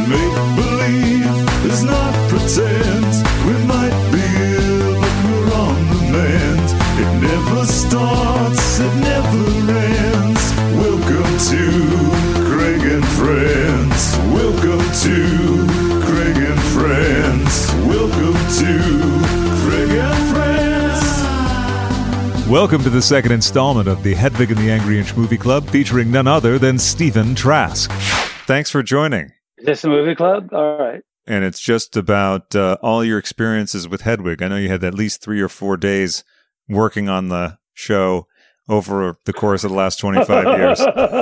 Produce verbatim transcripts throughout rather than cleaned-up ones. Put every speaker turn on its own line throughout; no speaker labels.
make believe, it's not pretend. We might be ill, but we're on the mend. It never starts, it never ends. Welcome to Craig and Friends. Welcome to Craig and Friends. Welcome to Craig and Friends.
Welcome to the second installment of the Hedwig and the Angry Inch Movie Club, featuring none other than Stephen Trask. Thanks for joining.
Is this a movie club? All right.
And it's just about uh, all your experiences with Hedwig. I know you had at least three or four days working on the show over the course of the last twenty-five years.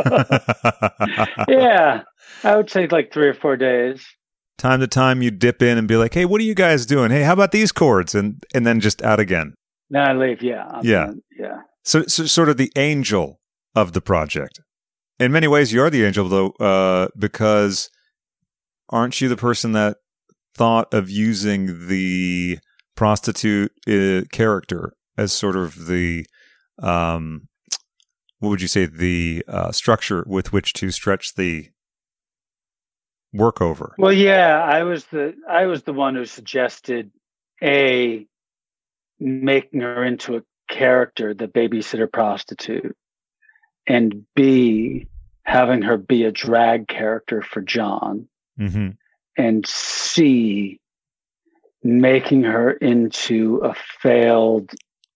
Yeah, I would say like three or four days.
Time to time, you dip in and be like, hey, what are you guys doing? Hey, how about these chords? And and then just out again.
Then I leave, yeah. I'm
yeah.
Gonna, yeah.
So, so sort of the angel of the project. In many ways, you are the angel, though, uh, because aren't you the person that thought of using the prostitute uh, character as sort of the, um, what would you say, the uh, structure with which to stretch the work over?
Well, yeah, I was the I was the one who suggested A, making her into a character, the babysitter prostitute, and B, having her be a drag character for John,
mm-hmm.
and C, making her into a failed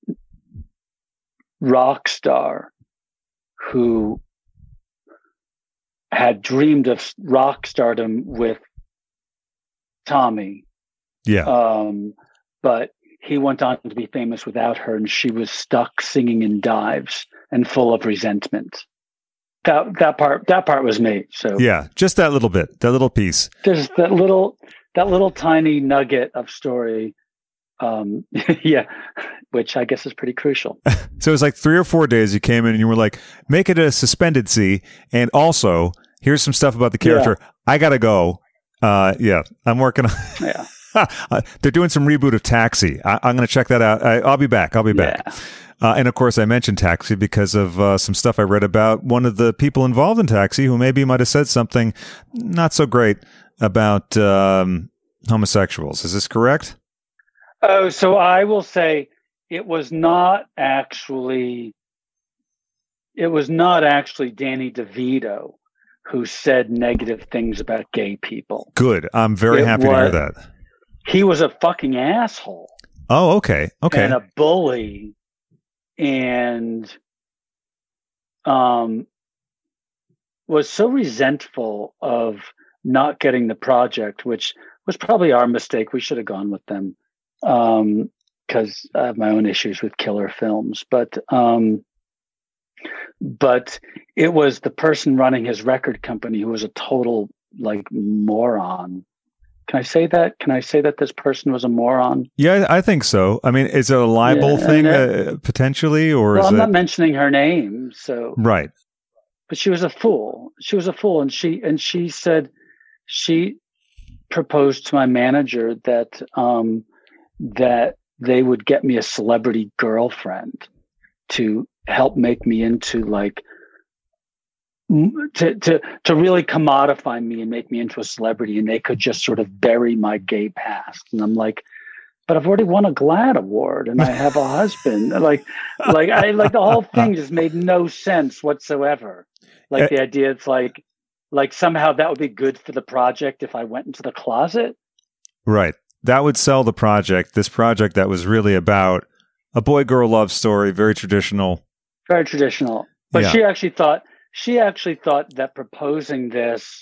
rock star who had dreamed of rock stardom with Tommy.
Yeah.
Um, but he went on to be famous without her, and she was stuck singing in dives and full of resentment. That that part that part was me. So
yeah, just that little bit, that little piece.
There's that little that little tiny nugget of story. Um, yeah, which I guess is pretty crucial.
So it was like three or four days you came in and you were like, make it a suspended C, and also here's some stuff about the character. Yeah. I gotta go. Uh, yeah, I'm working on.
Yeah.
Uh, they're doing some reboot of Taxi. I, I'm going to check that out. I, I'll be back. I'll be back.
Yeah.
Uh, and of course, I mentioned Taxi because of uh, some stuff I read about one of the people involved in Taxi who maybe might have said something not so great about um, homosexuals. Is this correct?
Oh, so I will say it was not actually. It was not actually Danny DeVito who said negative things about gay people.
Good. I'm very
it
happy
was,
to hear that.
He was a fucking asshole.
Oh, okay. Okay.
And a bully. And um, was so resentful of not getting the project, which was probably our mistake. We should have gone with them um, because I have my own issues with killer films. But um, but it was the person running his record company who was a total like moron. Can I say that? Can I say that this person was a moron?
Yeah, I think so. I mean, is it a libel
yeah,
thing
it,
uh, potentially, or
well,
is
I'm
it...
not mentioning her name, so
right.
But she was a fool. She was a fool, and she and she said she proposed to my manager that um, that they would get me a celebrity girlfriend to help make me into like. To, to to really commodify me and make me into a celebrity, and they could just sort of bury my gay past. And I'm like, but I've already won a GLAAD award and I have a husband. like, like I like the whole thing just made no sense whatsoever. Like the idea, it's like, like somehow that would be good for the project if I went into the closet.
Right, that would sell the project. This project that was really about a boy-girl love story, very traditional,
very traditional. But
yeah.
she actually thought. She actually thought that proposing this,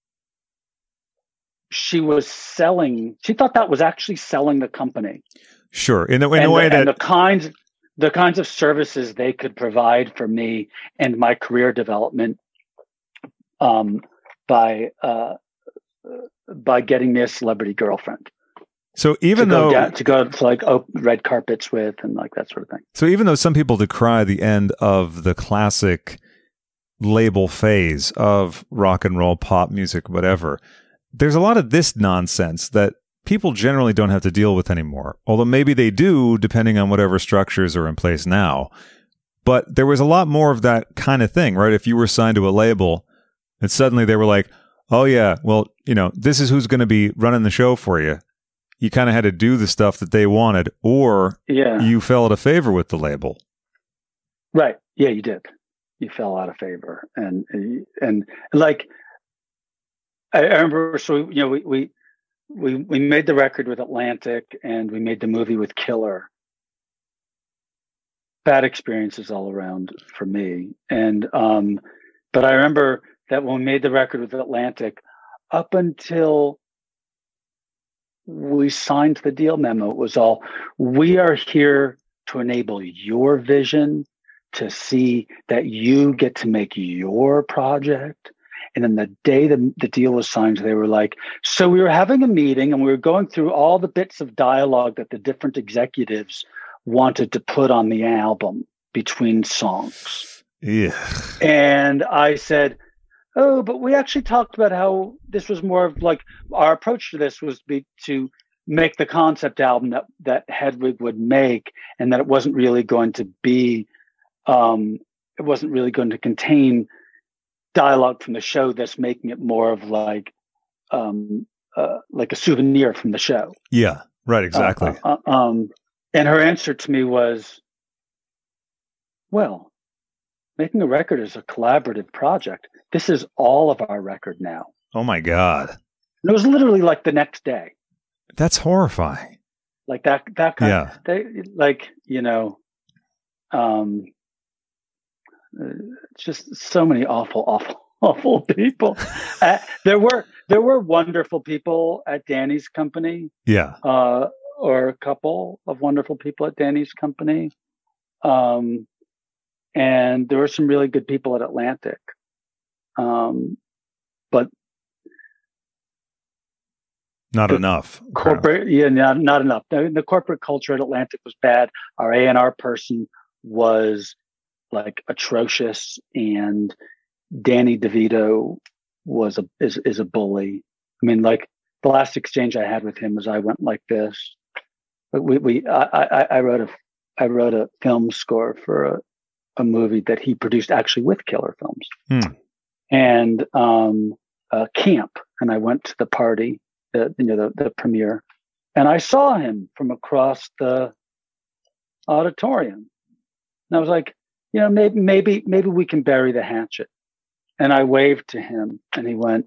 she was selling. She thought that was actually selling the company.
Sure, in the in
and
a way
the,
that
and the kinds, the kinds of services they could provide for me and my career development, um, by uh, by getting me a celebrity girlfriend.
So even
to
though
go down, to go to like oh, red carpets with and like that sort of thing.
So even though some people decry the end of the classic label phase of rock and roll, pop music, whatever, there's a lot of this nonsense that people generally don't have to deal with anymore. Although maybe they do, depending on whatever structures are in place now. But there was a lot more of that kind of thing, right? If you were signed to a label and suddenly they were like, oh yeah, well, you know, this is who's going to be running the show for you. You kind of had to do the stuff that they wanted, or
Yeah.
you fell out of favor with the label.
Right. Yeah, you did. You fell out of favor. And, and like, I, I remember, so, you know, we, we, we, we made the record with Atlantic and we made the movie with Killer. Bad experiences all around for me. And, um, but I remember that when we made the record with Atlantic, up until we signed the deal memo, it was all, we are here to enable your vision, to see that you get to make your project. And then the day the, the deal was signed, they were like, so we were having a meeting and we were going through all the bits of dialogue that the different executives wanted to put on the album between songs.
Yeah.
And I said, oh, but we actually talked about how this was more of like, our approach to this was to be to make the concept album that, that Hedwig would make, and that it wasn't really going to be, um, it wasn't really going to contain dialogue from the show, that's making it more of like, um, uh, like a souvenir from the show.
Yeah, right, exactly.
Uh, uh, um, and her answer to me was, well, making a record is a collaborative project. This is all of our record now.
Oh my God.
And it was literally like the next day.
That's horrifying.
Like that, that kind
Yeah.
of, they, like, you know, um, uh, just so many awful, awful, awful people. uh, there were, there were wonderful people at Danny's company.
Yeah.
Uh, or a couple of wonderful people at Danny's company. Um, and there were some really good people at Atlantic. Um, but
Not enough.
corporate, yeah, not, not enough. The, the corporate culture at Atlantic was bad. Our A and R person was like atrocious, and Danny DeVito was a, is, is a bully. I mean, like the last exchange I had with him was I went like this. But we, we, I, I, I wrote a, I wrote a film score for a, a movie that he produced actually with Killer Films,
Hmm.
and um, uh, Camp. And I went to the party, the you know the, the premiere, and I saw him from across the auditorium. And I was like, you know, maybe maybe maybe we can bury the hatchet. And I waved to him, and he went,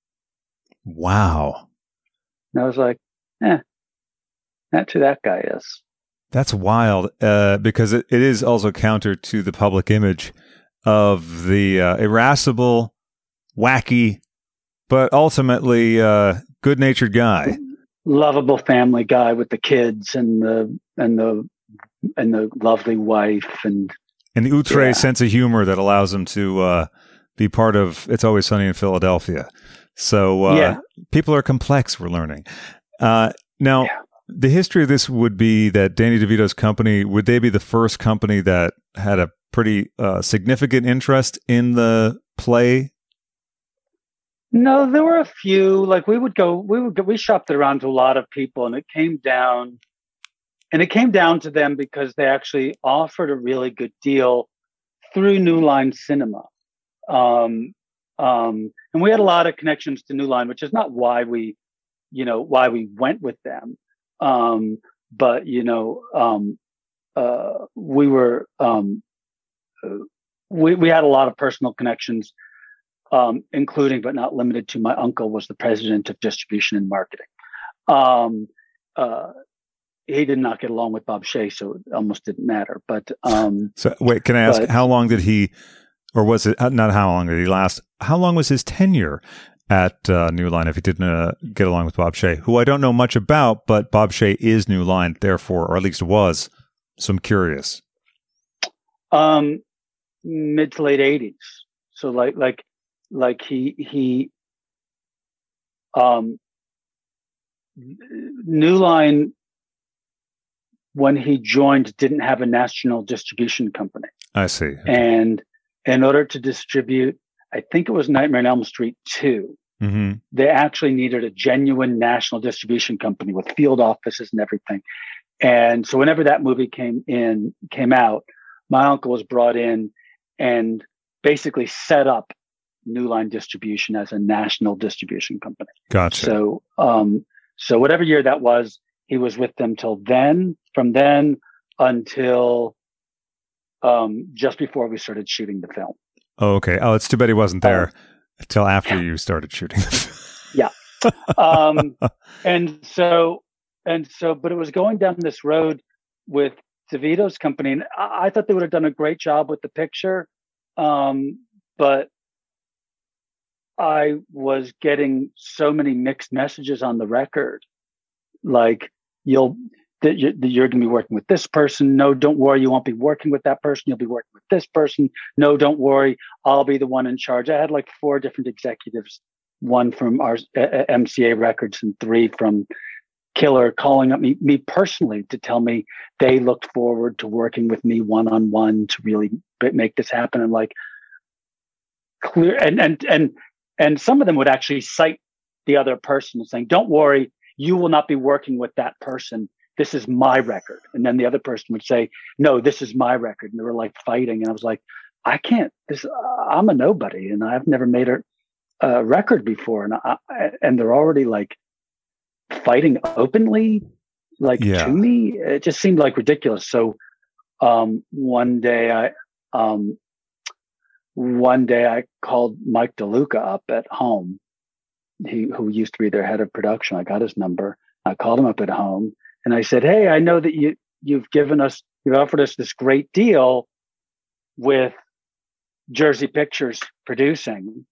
Wow.
and I was like, eh. That's who that guy is.
That's wild, uh, because it, it is also counter to the public image of the uh, irascible, wacky, but ultimately uh, good-natured guy.
Lovable family guy with the kids and the and the and the lovely wife and
And the outre
Yeah.
sense of humor that allows him to uh, be part of It's Always Sunny in Philadelphia. So uh,
Yeah.
people are complex, we're learning. Uh, now,
Yeah.
the history of this would be that Danny DeVito's company, would they be the first company that had a pretty uh, significant interest in the play?
No, there were a few. Like we would go, we would go, we shopped it around to a lot of people, and it came down, and it came down to them because they actually offered a really good deal through New Line Cinema, um, um, and we had a lot of connections to New Line, which is not why we, you know, why we went with them, um, but you know, um, uh, we were, um, uh, we we had a lot of personal connections. Um, including but not limited to, my uncle was the president of distribution and marketing. Um, uh, he did not get along with Bob Shea, so it almost didn't matter. But um,
So, wait, can I ask,
but-
how long did he, or was it, uh, not how long did he last, how long was his tenure at uh, New Line if he didn't uh, get along with Bob Shea, who I don't know much about, but Bob Shea is New Line, therefore, or at least was, so I'm curious.
um, mid to late eighties. So like like like he he um, New Line, when he joined, didn't have a national distribution company.
I see.
And in order to distribute, I think it was Nightmare on Elm Street two,
Mm-hmm.
they actually needed a genuine national distribution company with field offices and everything. And so whenever that movie came in, came out, my uncle was brought in and basically set up New Line Distribution as a national distribution company.
Gotcha.
So, um, so whatever year that was, he was with them till then. From then until um, just before we started shooting the film.
Oh, okay. Oh, it's too bad he wasn't there
Um,
until after you started shooting.
Yeah. Um, and so, and so, but it was going down this road with DeVito's company, and I, I thought they would have done a great job with the picture. Um, but I was getting so many mixed messages on the record. Like, you'll, that you're, that you're going to be working with this person. No, don't worry. You won't be working with that person. You'll be working with this person. No, don't worry. I'll be the one in charge. I had like four different executives, one from our uh, M C A Records and three from Killer, calling up me, me personally to tell me they looked forward to working with me one-on-one to really make this happen. And like clear, and, and, and, and some of them would actually cite the other person saying, don't worry, you will not be working with that person. This is my record. And then the other person would say, no, this is my record. And they were like fighting. And I was like, I can't, this, I'm a nobody and I've never made a, a record before. And I, and they're already like fighting openly, like
Yeah.
to me, it just seemed like ridiculous. So, um, one day I, um, one day I called Mike DeLuca up at home. He, who used to be their head of production. I got his number. I called him up at home and I said, hey, I know that you, you've given us, you've offered us this great deal with Jersey Pictures producing.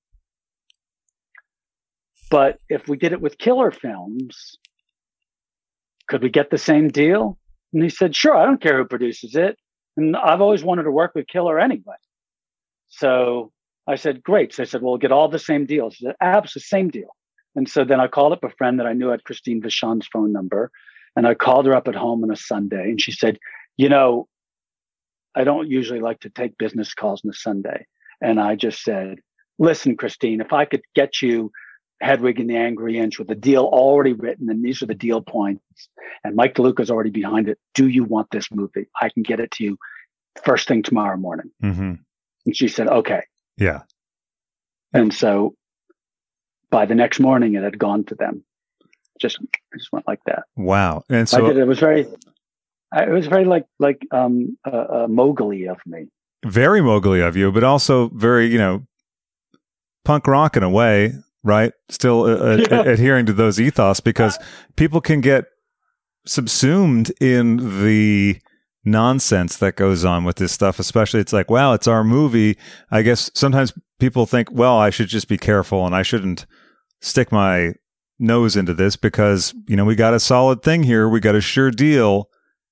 But if we did it with Killer Films, could we get the same deal? And he said, sure, I don't care who produces it. And I've always wanted to work with Killer anyway. So I said, great. So I said, well, we'll get all the same deals. He said, absolutely, same deal. And so then I called up a friend that I knew had Christine Vachon's phone number. And I called her up at home on a Sunday. And she said, you know, I don't usually like to take business calls on a Sunday. And I just said, listen, Christine, if I could get you Hedwig and the Angry Inch with the deal already written, and these are the deal points, and Mike DeLuca's already behind it, do you want this movie? I can get it to you first thing tomorrow morning.
Mm-hmm.
And she said, okay.
Yeah.
And so by the next morning, it had gone to them. Just, it just went like that.
Wow. And
I
so
did, it was very, I- it was very like, like, um, uh, uh, Mowgli of me.
very Mowgli of you, but also very, you know, punk rock in a way, right? Still uh,
Yeah.
uh, adhering to those ethos, because people can get subsumed in the nonsense that goes on with this stuff. Especially, it's like, wow, it's our movie. I guess sometimes people think, well, I should just be careful and I shouldn't stick my nose into this because, you know, we got a solid thing here. We got a sure deal.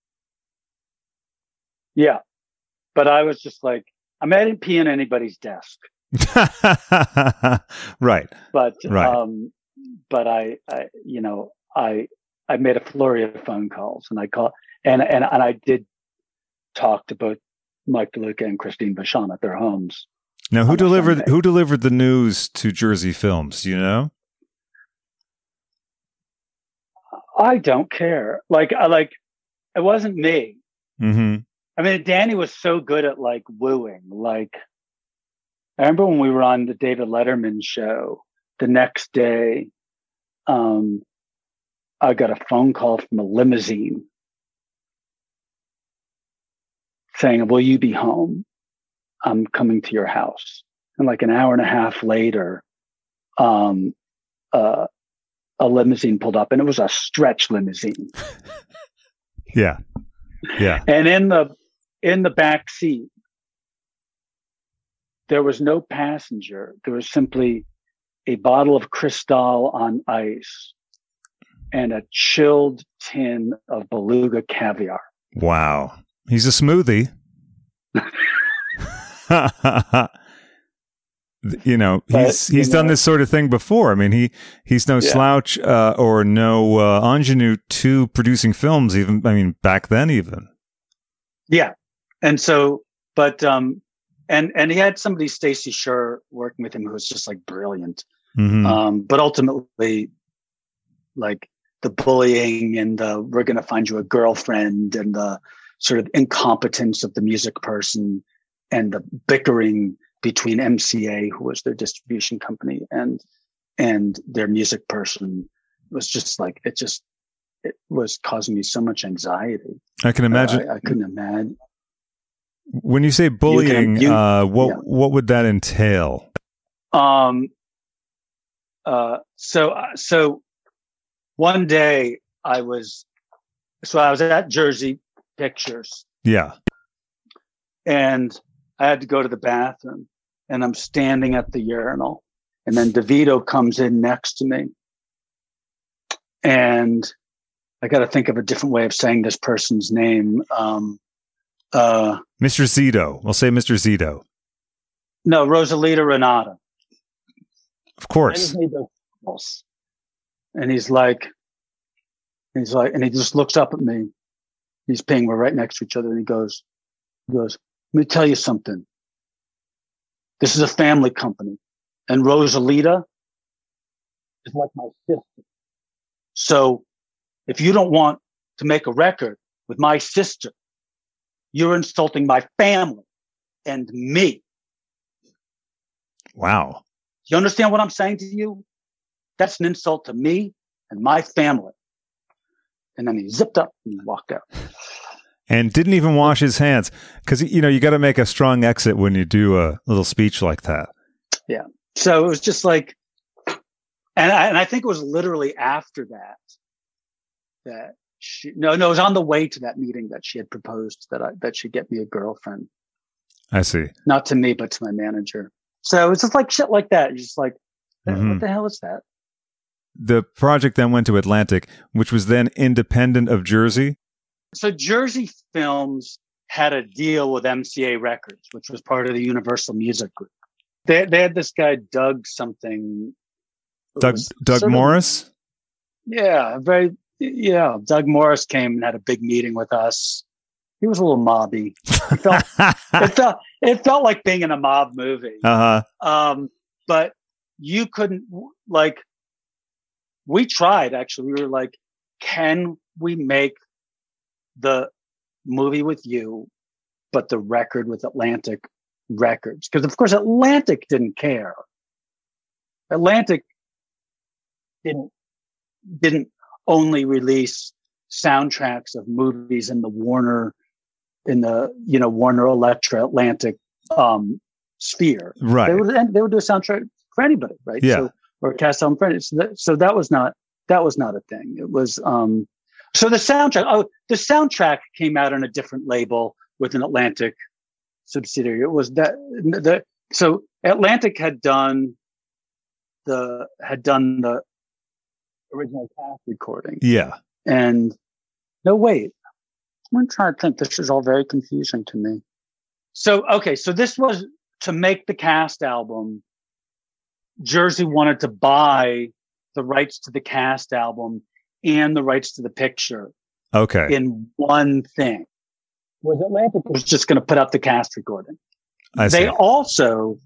Yeah. But I was just like, I'm I didn't pee on anybody's desk.
Right.
But,
Right.
um, but I, I, you know, I, I made a flurry of phone calls and I called and, and, and I did talk to both Mike DeLuca and Christine Vachon at their homes.
Now, who
on a
delivered
Sunday.
who delivered the news to Jersey Films? Do you know?
I don't care. Like, I like, it wasn't me.
Mm-hmm.
I mean, Danny was so good at like wooing. Like, I remember when we were on the David Letterman show the next day, um, I got a phone call from a limousine saying, will you be home? I'm coming to your house. And like an hour and a half later, um, uh, a limousine pulled up and it was a stretch limousine.
Yeah. Yeah.
And in the, in the back seat, there was no passenger. There was simply a bottle of Cristal on ice and a chilled tin of beluga caviar.
Wow. He's a smoothie. You know,
But,
he's
you
he's done
know-
this sort of thing before. I mean, he he's no
Yeah.
slouch uh, or no uh, ingenue to producing films. Even I mean, back then, even.
Yeah. And so, but, um, and, and he had somebody, Stacey Sher, working with him who was just like brilliant.
Mhm.
Um, but ultimately, like the bullying and the, we're going to find you a girlfriend and the sort of incompetence of the music person and the bickering between M C A, who was their distribution company, and and their music person was just like, it just, it was causing me so much anxiety.
I can imagine.
Uh, I, I couldn't imagine.
When you say bullying, you can, you, uh, what, yeah. what would that entail?
Um, uh, so, so one day I was, so I was at Jersey Pictures.
Yeah.
And I had to go to the bathroom, and I'm standing at the urinal, and then DeVito comes in next to me. And I got to think of a different way of saying this person's name. Um, uh,
Mister Zito. We'll say Mister Zito.
No, Rosalita Renata.
Of course.
And he's like, he's like, and he just looks up at me. He's paying, we're right next to each other. And he goes, he goes, let me tell you something. This is a family company, and Rosalita is like my sister. So if you don't want to make a record with my sister, you're insulting my family and me.
Wow.
You understand what I'm saying to you? That's an insult to me and my family. And then he zipped up and walked out.
And didn't even wash his hands. Because, you know, you got to make a strong exit when you do a little speech like that.
Yeah. So it was just like, and I, and I think it was literally after that, that she, no, no, it was on the way to that meeting that she had proposed that I, that she'd get me a girlfriend.
I see.
Not to me, but to my manager. So it's just like shit like that. You're just like, mm-hmm. What the hell is that?
The project then went to Atlantic, which was then independent of Jersey.
So Jersey Films had a deal with M C A Records, which was part of the Universal Music Group. They they had this guy, Doug something.
Doug Doug Morris?
Of, yeah, very yeah. Doug Morris came and had a big meeting with us. He was a little mobby. It felt, it felt it felt like being in a mob movie.
Uh-huh.
Um, but you couldn't, like, we tried actually. We were like, can we make the movie with you, but the record with Atlantic Records? Because of course Atlantic didn't care. Atlantic didn't didn't only release soundtracks of movies in the Warner in the you know Warner Elektra Atlantic um, sphere.
Right.
They would they would do a soundtrack for anybody, right?
Yeah.
So, or a cast album for anybody. So that, so that was not that was not a thing. It was. Um, So the soundtrack, oh, the soundtrack came out on a different label with an Atlantic subsidiary. It was that the so Atlantic had done the had done the original cast recording.
Yeah.
And no, wait, I'm trying to think. This is all very confusing to me. So okay, so this was to make the cast album. Jersey wanted to buy the rights to the cast album and the rights to the picture.
Okay.
In one thing. Was Atlantic was just going to put out the cast recording.
I see.
They also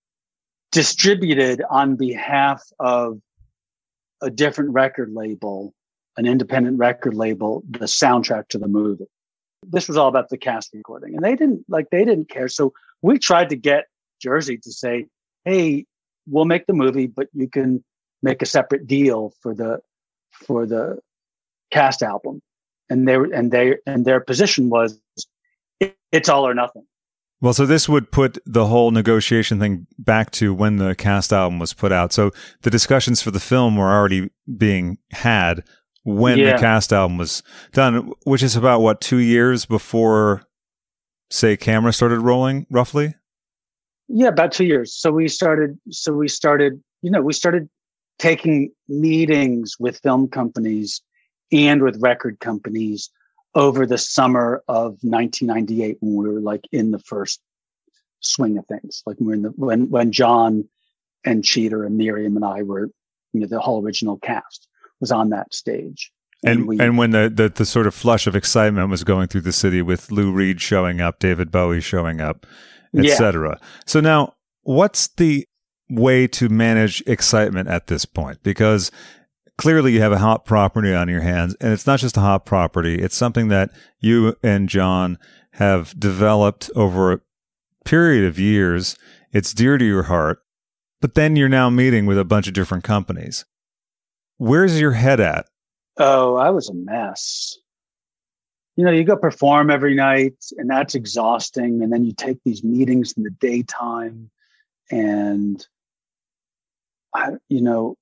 distributed on behalf of a different record label, an independent record label, the soundtrack to the movie. This was all about the cast recording. And they didn't like they didn't care. So we tried to get Jersey to say, hey, we'll make the movie, but you can make a separate deal for the for the cast album. And they and they and their position was it, it's all or nothing.
Well, so this would put the whole negotiation thing back to when the cast album was put out. So the discussions for the film were already being had when yeah. the cast album was done, which is about what, two years before, say, camera started rolling, roughly?
Yeah, about two years. So we started so we started, you know, we started taking meetings with film companies and with record companies over the summer of nineteen ninety-eight, when we were like in the first swing of things, like we're in the when when John and Cheater and Miriam and I were, you know, the whole original cast was on that stage,
and and, we, and when the, the the sort of flush of excitement was going through the city with Lou Reed showing up, David Bowie showing up, et cetera. Yeah. So now, what's the way to manage excitement at this point? Because clearly you have a hot property on your hands, and it's not just a hot property. It's something that you and John have developed over a period of years, It's dear to your heart. But then you're now meeting with a bunch of different companies. Where's your head at?
Oh, I was a mess. You know, you go perform every night and that's exhausting. And then you take these meetings in the daytime and, I, you know,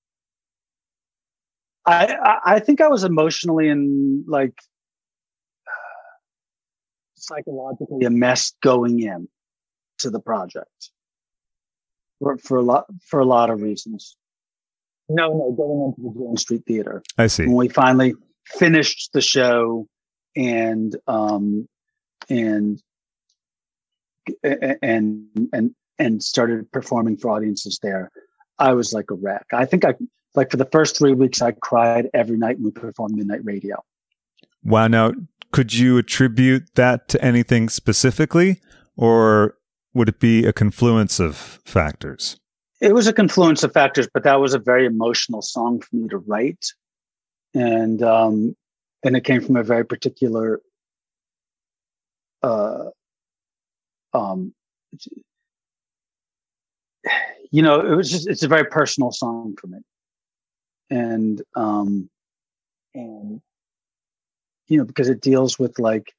I, I, I think I was emotionally and like psychologically a mess going in to the project for, for a lot, for a lot of reasons. No, no, going into the Jane Street Theater.
I see.
When we finally finished the show and um and and and and started performing for audiences there, I was like a wreck. I think I like for the first three weeks I cried every night when we performed Midnight Radio.
Wow. Now, could you attribute that to anything specifically, or would it be a confluence of factors?
It was a confluence of factors, but that was a very emotional song for me to write. And, um, and it came from a very particular, uh, um, you know, it was just, it's a very personal song for me. And, um, and, you know, because it deals with like,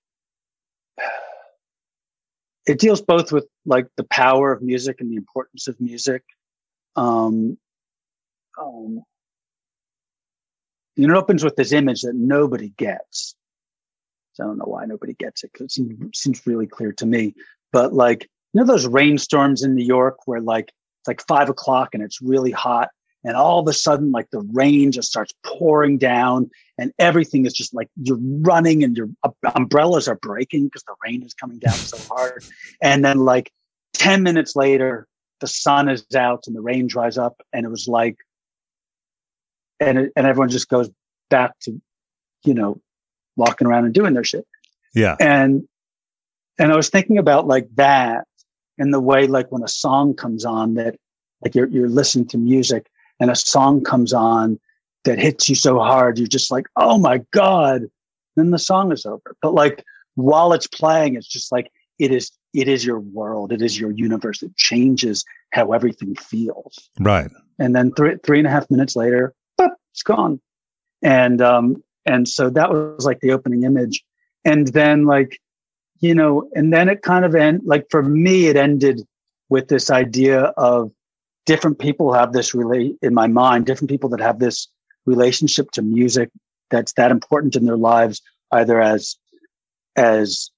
it deals both with like the power of music and the importance of music. Um, um, you know, it opens with this image that nobody gets. So I don't know why nobody gets it, because it seems, seems really clear to me. But like, you know, those rainstorms in New York where like it's like five o'clock and it's really hot, and all of a sudden, like the rain just starts pouring down, and everything is just like you're running, and your uh, umbrellas are breaking because the rain is coming down so hard. And then like ten minutes later, the sun is out and the rain dries up, and it was like, and it, and everyone just goes back to, you know, walking around and doing their shit.
Yeah.
And, and I was thinking about like that, and the way, like when a song comes on that, like you're, you're listening to music and a song comes on that hits you so hard, you're just like, oh my God, then the song is over. But like, while it's playing, it's just like, it is, it is your world. It is your universe. It changes how everything feels.
Right.
And then three, three and a half minutes later, boop, it's gone. And, um, and so that was like the opening image. And then like, you know, and then it kind of end, like for me, it ended with this idea of different people have this relate in my mind, different people that have this relationship to music that's that important in their lives, either as, as,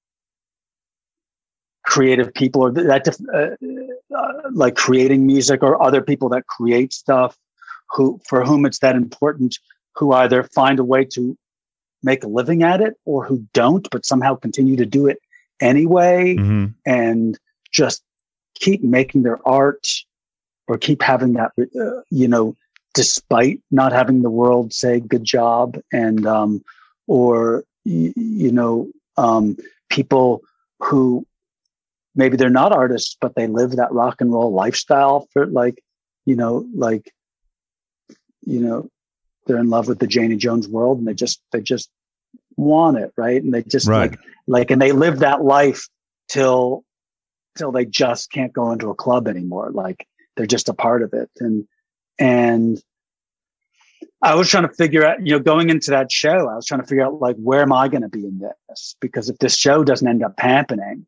creative people, or that uh, uh, like creating music, or other people that create stuff who, for whom it's that important, who either find a way to make a living at it or who don't, but somehow continue to do it anyway. Mm-hmm. And just keep making their art, or keep having that, uh, you know, despite not having the world say good job. And, um, or, y- you know, um, people who, maybe they're not artists, but they live that rock and roll lifestyle for like, you know, like, you know, they're in love with the Janie Jones world, and they just, they just want it. Right. And they just right. like, like, and they live that life till, till they just can't go into a club anymore. Like they're just a part of it. And, and I was trying to figure out, you know, going into that show, I was trying to figure out like, where am I going to be in this? Because if this show doesn't end up happening,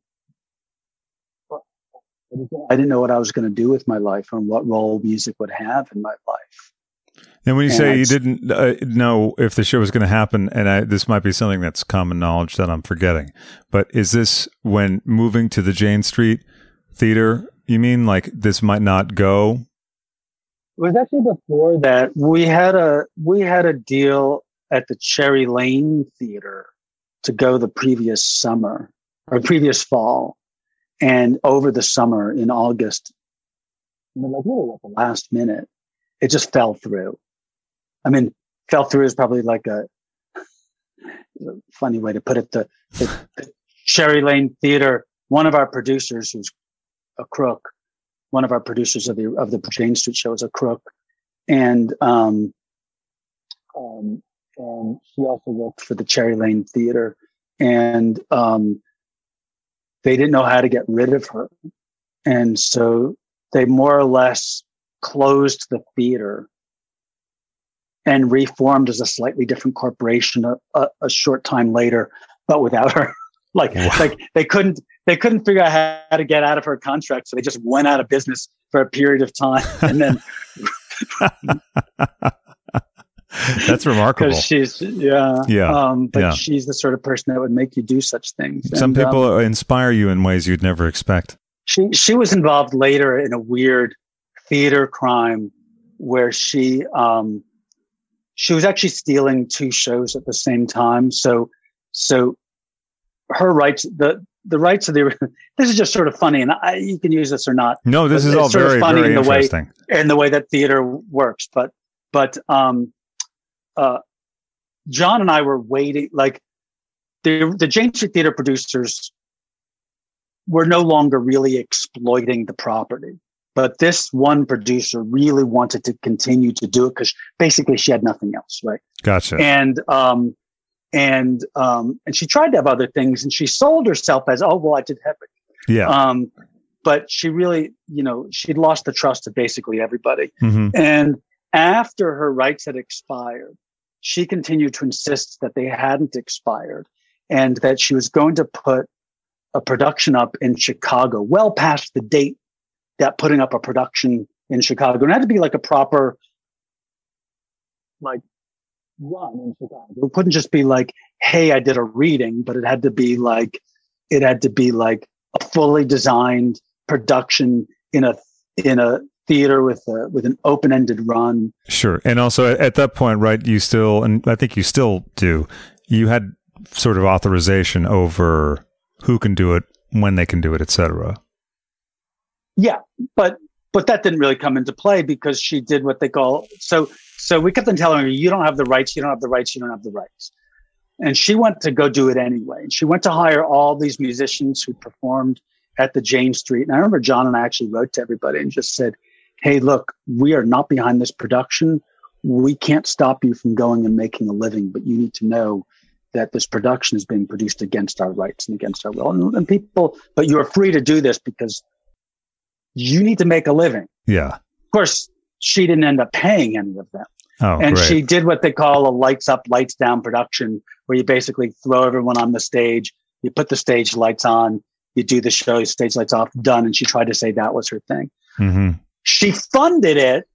I didn't know what I was going to do with my life and what role music would have in my life.
And when you
and
say
I'd,
you didn't uh, know if the show was going to happen, and I, this might be something that's common knowledge that I'm forgetting, but is this when moving to the Jane Street Theater, you mean like this might not go?
It was actually before that. We had a, we had a deal at the Cherry Lane Theater to go the previous summer or previous fall. And over the summer in August, I mean, like really at the last minute, it just fell through. I mean, fell through is probably like a, a funny way to put it. The, the, the Cherry Lane Theater, one of our producers, who's a crook, one of our producers of the of the Jane Street show is a crook, and um, um, and she also worked for the Cherry Lane Theater, and um. They didn't know how to get rid of her. And so they more or less closed the theater and reformed as a slightly different corporation a, a, a short time later, but without her. like,
wow.
like they couldn't, they couldn't figure out how to get out of her contract. So they just went out of business for a period of time. And then
that's remarkable.
Because she's, yeah.
Yeah.
Um, but
yeah.
she's the sort of person that would make you do such things.
Some
and,
people
um,
inspire you in ways you'd never expect.
She, she was involved later in a weird theater crime where she, um, she was actually stealing two shows at the same time. So, so her rights, the, the rights of the, this is just sort of funny, and I, you can use this or not.
No, this is all very,
funny
very
in the
interesting.
Way, in the way that theater works. But, but, um, uh, John and I were waiting, like the, the Jane Street Theater producers were no longer really exploiting the property. But this one producer really wanted to continue to do it because basically she had nothing else, right?
Gotcha.
And um, and um, and she tried to have other things, and she sold herself as, oh well, I did have it.
Yeah.
Um, but she really, you know, she'd lost the trust of basically everybody.
Mm-hmm.
And after her rights had expired, she continued to insist that they hadn't expired, and that she was going to put a production up in Chicago, well past the date that putting up a production in Chicago. And it had to be like a proper, like, run in Chicago. It couldn't just be like, hey, I did a reading, but it had to be like, it had to be like a fully designed production in a, in a theater with a, with an open-ended run.
Sure. And also at that point, right, you still, and I think you still do, you had sort of authorization over who can do it, when they can do it, et cetera.
Yeah, but but that didn't really come into play because she did what they call so. So we kept on telling her, "You don't have the rights. You don't have the rights. You don't have the rights." And she went to go do it anyway. And she went to hire all these musicians who performed at the Jane Street. And I remember John and I actually wrote to everybody and just said, "Hey, look, we are not behind this production. We can't stop you from going and making a living, but you need to know that this production is being produced against our rights and against our will. And, and people, but you are free to do this because you need to make a living."
Yeah.
Of course, she didn't end up paying any of them.
Oh,
and
great.
She did what they call a lights up, lights down production, where you basically throw everyone on the stage, you put the stage lights on, you do the show, stage lights off, done. And she tried to say that was her thing.
Mm-hmm. She
funded it.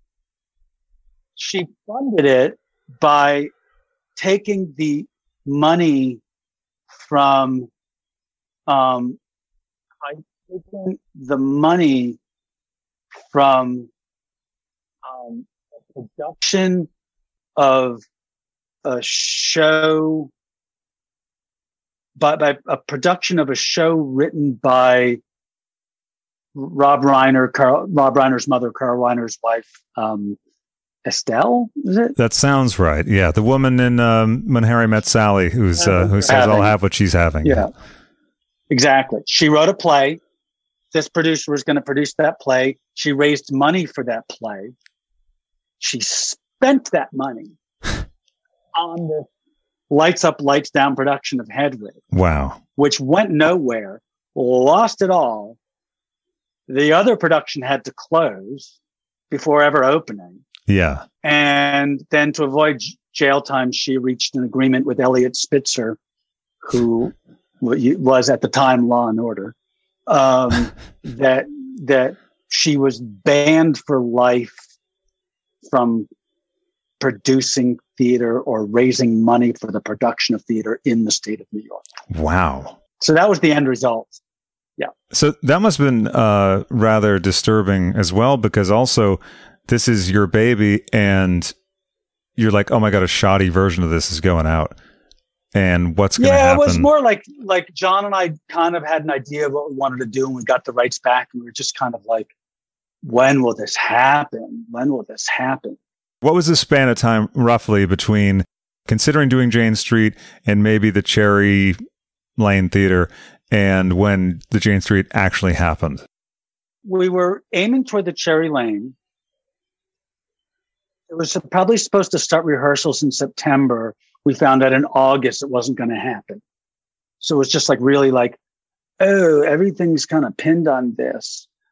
She funded it by taking the money from, um, by taking the money from um, a production of a show, by, by a production of a show written by Rob Reiner, Carl, Rob Reiner's mother, Carl Reiner's wife, um, Estelle, is it?
That sounds right. Yeah, the woman in um, When Harry Met Sally, who's uh, who says,
having,
"I'll have what she's having."
Yeah, exactly. She wrote a play. This producer was going to produce that play. She raised money for that play. She spent that money on the lights up, lights down production of Hedwig.
Wow.
Which went nowhere, lost it all. The other production had to close before ever opening.
Yeah.
And then to avoid j- jail time, she reached an agreement with Elliot Spitzer, who w- was at the time Law and Order, um, that that she was banned for life from producing theater or raising money for the production of theater in the state of New York.
Wow.
So that was the end result. Yeah.
So that must have been uh, rather disturbing as well, because also this is your baby and you're like, oh my God, a shoddy version of this is going out. And what's going to
yeah,
happen?
Yeah, it was more like, like John and I kind of had an idea of what we wanted to do, and we got the rights back, and we were just kind of like, when will this happen? When will this happen?
What was the span of time roughly between considering doing Jane Street and maybe the Cherry Lane Theater and when the Jane Street actually happened?
We were aiming toward the Cherry Lane. It was probably supposed to start rehearsals in September. We found out in August it wasn't going to happen. So it was just like really like, oh, everything's kind of pinned on this.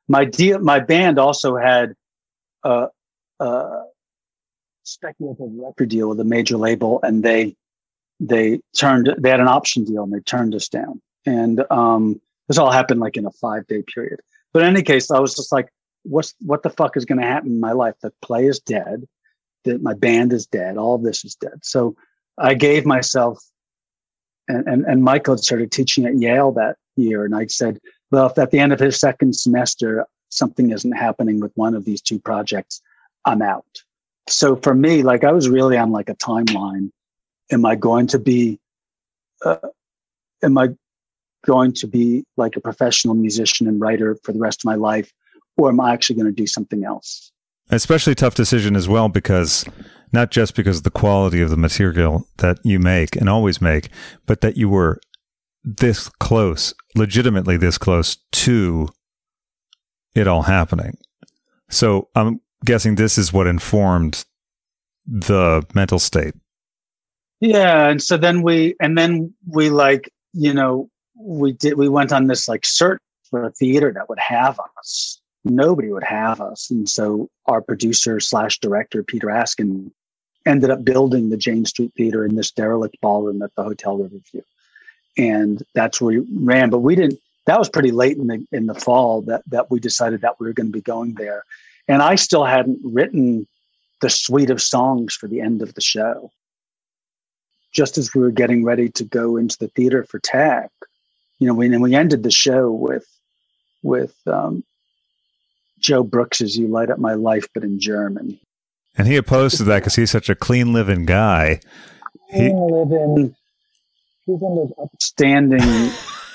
my deal, my band also had a, a speculative record deal with a major label, and they they turned they had an option deal and they turned us down. And um, this all happened like in a five day period. But in any case, I was just like, what's what the fuck is going to happen in my life? The play is dead. That my band is dead. All of this is dead. So I gave myself, and, and, and Michael had started teaching at Yale that year. And I said, well, if at the end of his second semester, something isn't happening with one of these two projects, I'm out. So for me, like I was really on like a timeline. Am I going to be, uh, am I going to be like a professional musician and writer for the rest of my life? Or am I actually going to do something else?
Especially tough decision as well, because not just because of the quality of the material that you make and always make, but that you were this close, legitimately this close to it all happening. So I'm guessing this is what informed the mental state.
Yeah. And so then we, and then we like, you know, we did, we went on this like search for a theater that would have us. Nobody would have us. And so our producer slash director, Peter Askin, ended up building the Jane Street Theater in this derelict ballroom at the Hotel Riverview. And that's where we ran. But we didn't, that was pretty late in the in the fall that, that we decided that we were going to be going there. And I still hadn't written the suite of songs for the end of the show. Just as we were getting ready to go into the theater for Tech, you know, we, and we ended the show with, with, um, Joe Brooks's "You Light Up My Life," but in German.
And he opposed to that because he's such a clean living guy.
He, clean living, he's one of those upstanding,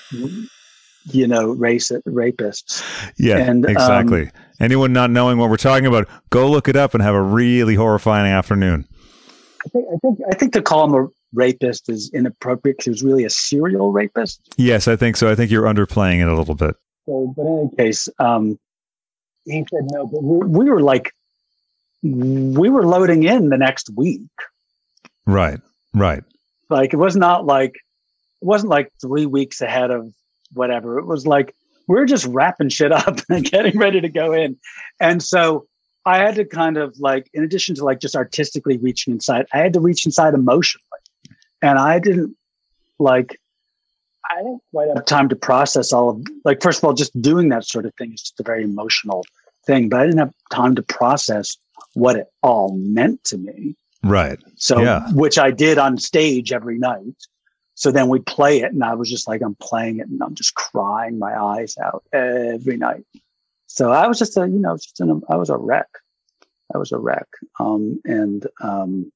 you know, race, rapists.
Yeah, and, exactly. Um, Anyone not knowing what we're talking about, go look it up and have a really horrifying afternoon.
I think I think I think to call him a rapist is inappropriate because he was really a serial rapist.
Yes, I think so. I think you're underplaying it a little bit.
So, but in any case, um, he said no, but we were like, we were loading in the next week.
Right, right.
Like, it was not like, it wasn't like three weeks ahead of whatever. It was like, we we're just wrapping shit up and getting ready to go in. And so I had to kind of like, in addition to like just artistically reaching inside, I had to reach inside emotionally. And I didn't like, I didn't quite have time to process all of, like, first of all, just doing that sort of thing is just a very emotional thing, but I didn't have time to process what it all meant to me.
Right.
So,
yeah.
Which I did on stage every night. So then we play it and I was just like, I'm playing it and I'm just crying my eyes out every night. So I was just a, you know, just in a, I was a wreck. I was a wreck. Um, and, um,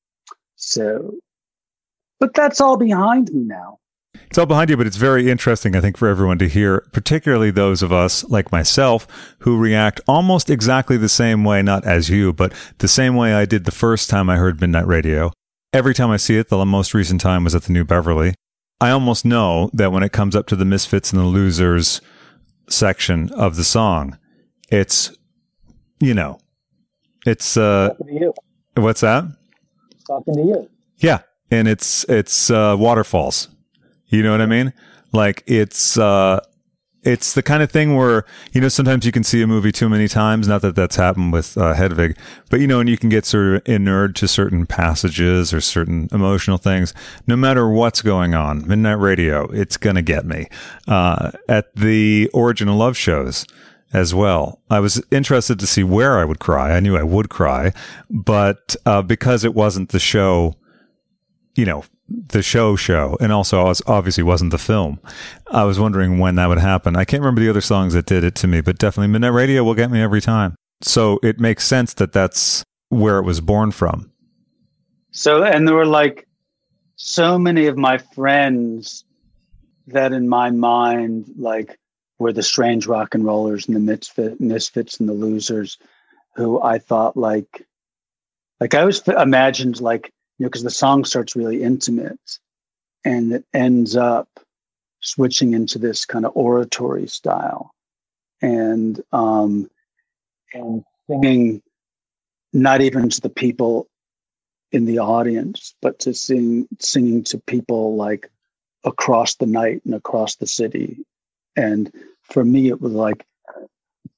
so, but that's all behind me now.
It's all behind you, but it's very interesting, I think, for everyone to hear, particularly those of us like myself who react almost exactly the same way, not as you, but the same way I did the first time I heard Midnight Radio. Every time I see it, the most recent time was at the New Beverly. I almost know that when it comes up to the Misfits and the Losers section of the song, it's, you know, it's, uh,
talking to you.
What's that?
Talking to you.
Yeah. And it's, it's, uh, Waterfalls. You know what I mean? Like it's, uh, it's the kind of thing where, you know, sometimes you can see a movie too many times. Not that that's happened with uh, Hedwig, but you know, and you can get sort of inured to certain passages or certain emotional things, no matter what's going on. Midnight Radio, it's going to get me. Uh, at the Origin of Love shows as well, I was interested to see where I would cry. I knew I would cry, but, uh, because it wasn't the show, you know, the show show, and also I was, obviously wasn't the film. I was wondering when that would happen. I can't remember the other songs that did it to me, but definitely Midnight Radio will get me every time. So it makes sense that that's where it was born from.
So, and there were like so many of my friends that in my mind, like were the strange rock and rollers and the misfit, misfits and the losers who I thought like, like I always imagined like, you know, because the song starts really intimate and it ends up switching into this kind of oratory style and, um, and singing not even to the people in the audience, but to sing, singing to people like across the night and across the city. And for me, it was like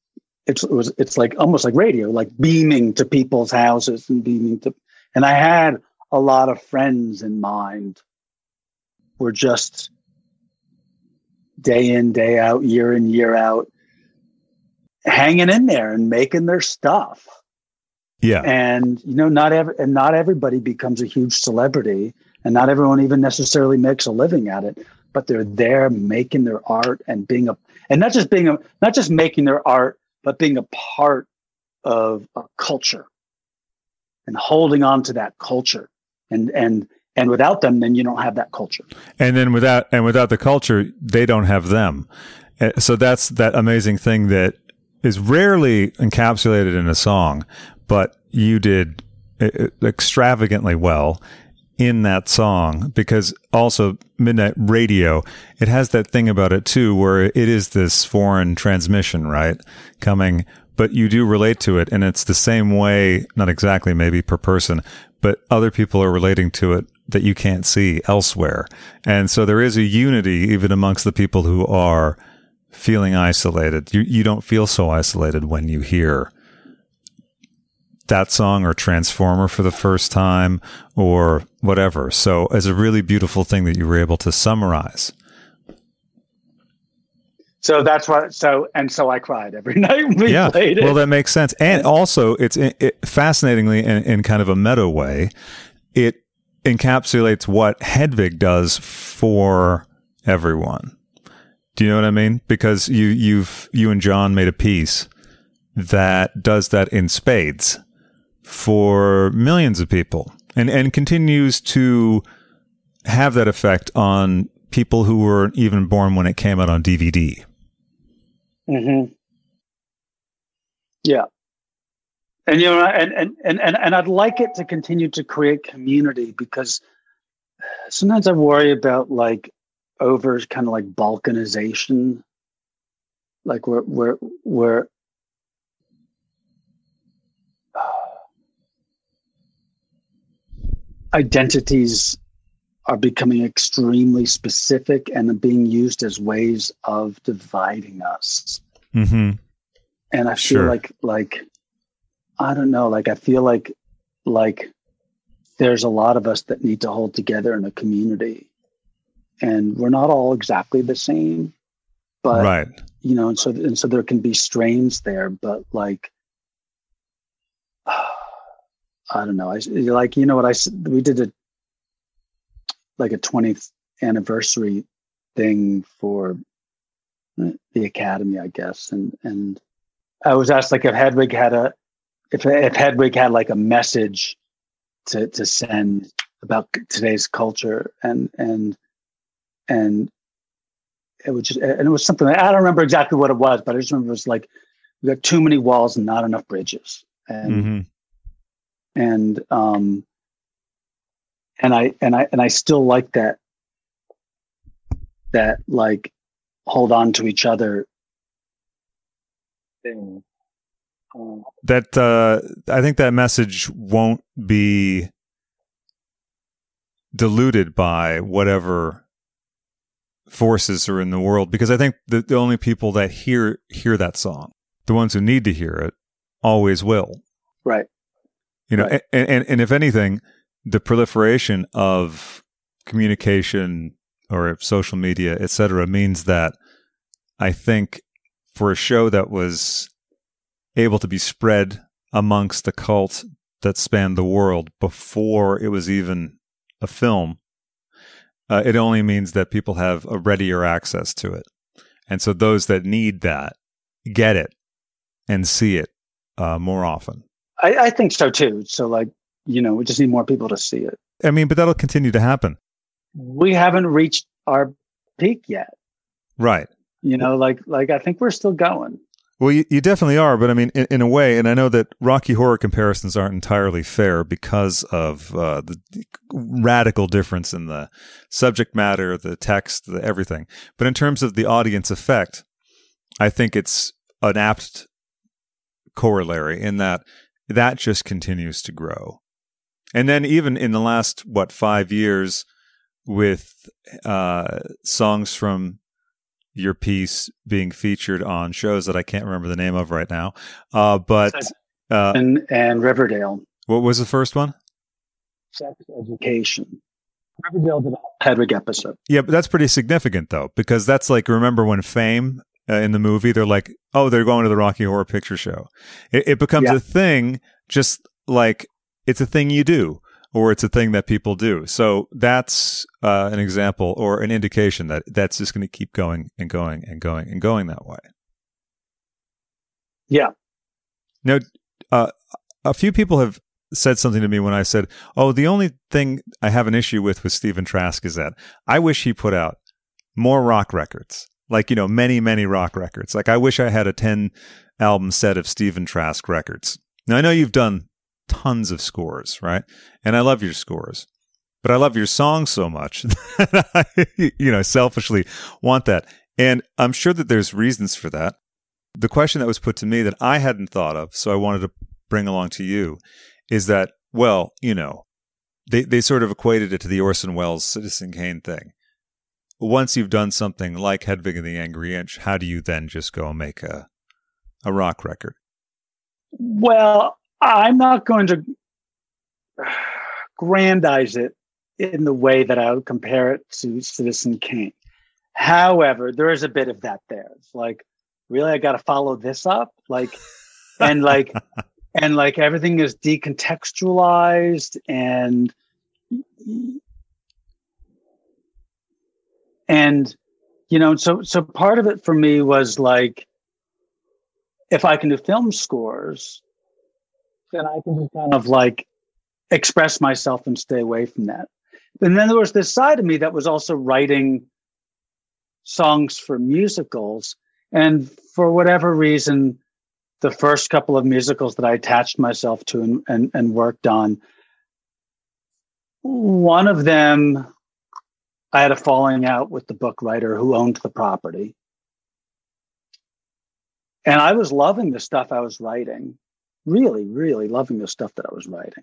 it's it was it's like almost like radio, like beaming to people's houses and beaming to. And I had a lot of friends in mind. Were just day in, day out, year in, year out, hanging in there and making their stuff.
Yeah.
And, you know, not every, and not everybody becomes a huge celebrity, and not everyone even necessarily makes a living at it, but they're there making their art and being a, and not just being a, not just making their art, but being a part of a culture and holding on to that culture. And, and, and without them, then you don't have that culture.
And then without, and without the culture, they don't have them. So that's that amazing thing that is rarely encapsulated in a song, but you did extravagantly well in that song, because also Midnight Radio, it has that thing about it too, where it is this foreign transmission, right? Coming, but you do relate to it. And it's the same way, not exactly maybe per person, but other people are relating to it that you can't see elsewhere. And so there is a unity even amongst the people who are feeling isolated. You, you don't feel so isolated when you hear that song or Transformer for the first time or whatever. So it's a really beautiful thing that you were able to summarize.
So that's what, so, and so I cried every night we
yeah.
played it.
Well, that makes sense. And also it's it, it, fascinatingly in, in kind of a meta way, it encapsulates what Hedvig does for everyone. Do you know what I mean? Because you, you've, you and John made a piece that does that in spades for millions of people, and, and continues to have that effect on people who weren't even born when it came out on D V D.
Mm-hmm. Yeah. And, you know, and, and, and, and, and I'd like it to continue to create community, because sometimes I worry about like over kind of like balkanization, like where, where, where, identities are becoming extremely specific and are being used as ways of dividing us.
Mm-hmm.
And I feel
Sure.
like, like, I don't know, like, I feel like, like there's a lot of us that need to hold together in a community, and we're not all exactly the same, but,
Right.
you know, and so, and so there can be strains there, but like, I don't know. I like, you know what I, we did a, like a twentieth anniversary thing for the Academy, I guess. And, and I was asked like if Hedvig had a, if, if Hedvig had like a message to, to send about today's culture, and, and, and it was just, and it was something, I don't remember exactly what it was, but I just remember it was like, we got too many walls and not enough bridges. And,
Mm-hmm.
and um and I and I and I still like that that like hold on to each other thing. Um,
That, uh, I think that message won't be diluted by whatever forces are in the world, because I think the, the only people that hear, hear that song, the ones who need to hear it, always will.
right.
You know,
Right.
and, and, and if anything, the proliferation of communication or social media, et cetera, means that I think for a show that was able to be spread amongst the cult that spanned the world before it was even a film, uh, it only means that people have a readier access to it. And so those that need that get it and see it uh, more often.
I, I think so too. So like, you know, we just need more people to see it.
I mean, but that'll continue to happen.
We haven't reached our peak yet.
Right.
You know, like like I think we're still going.
Well, you, you definitely are, but I mean, in, in a way, and I know that Rocky Horror comparisons aren't entirely fair because of uh, the radical difference in the subject matter, the text, the everything. But in terms of the audience effect, I think it's an apt corollary in that that just continues to grow. And then even in the last, what, five years with uh, songs from your piece being featured on shows that I can't remember the name of right now. Uh, but uh,
and and Riverdale.
What was the first one?
Sex Education. Riverdale did a Hedwig episode.
Yeah, but that's pretty significant though, because that's like, remember when Fame uh, in the movie, they're like, oh, they're going to the Rocky Horror Picture Show. It, it becomes yeah. a thing, just like it's a thing you do, or it's a thing that people do. So that's uh, an example or an indication that that's just going to keep going and going and going and going that way.
Yeah.
Now, uh, a few people have said something to me when I said, oh, the only thing I have an issue with with Stephen Trask is that I wish he put out more rock records. Like, you know, many, many rock records. Like, I wish I had a ten album set of Stephen Trask records. Now, I know you've done tons of scores, right? And I love your scores, but I love your songs so much that I, you know, selfishly want that. And I'm sure that there's reasons for that. The question that was put to me that I hadn't thought of, so I wanted to bring along to you, is that, well, you know, they, they sort of equated it to the Orson Welles Citizen Kane thing. Once you've done something like Hedwig and the Angry Inch, how do you then just go and make a a rock record?
Well, I'm not going to grandize it in the way that I would compare it to Citizen Kane. However, there is a bit of that there. It's like, really, I got to follow this up? Like, and like, and like everything is decontextualized and, and, you know, so, so part of it for me was like, if I can do film scores, then I can just kind of like express myself and stay away from that. And then there was this side of me that was also writing songs for musicals. And for whatever reason, the first couple of musicals that I attached myself to and, and, and worked on, one of them, I had a falling out with the book writer who owned the property. And I was loving the stuff I was writing, really, really loving the stuff that I was writing.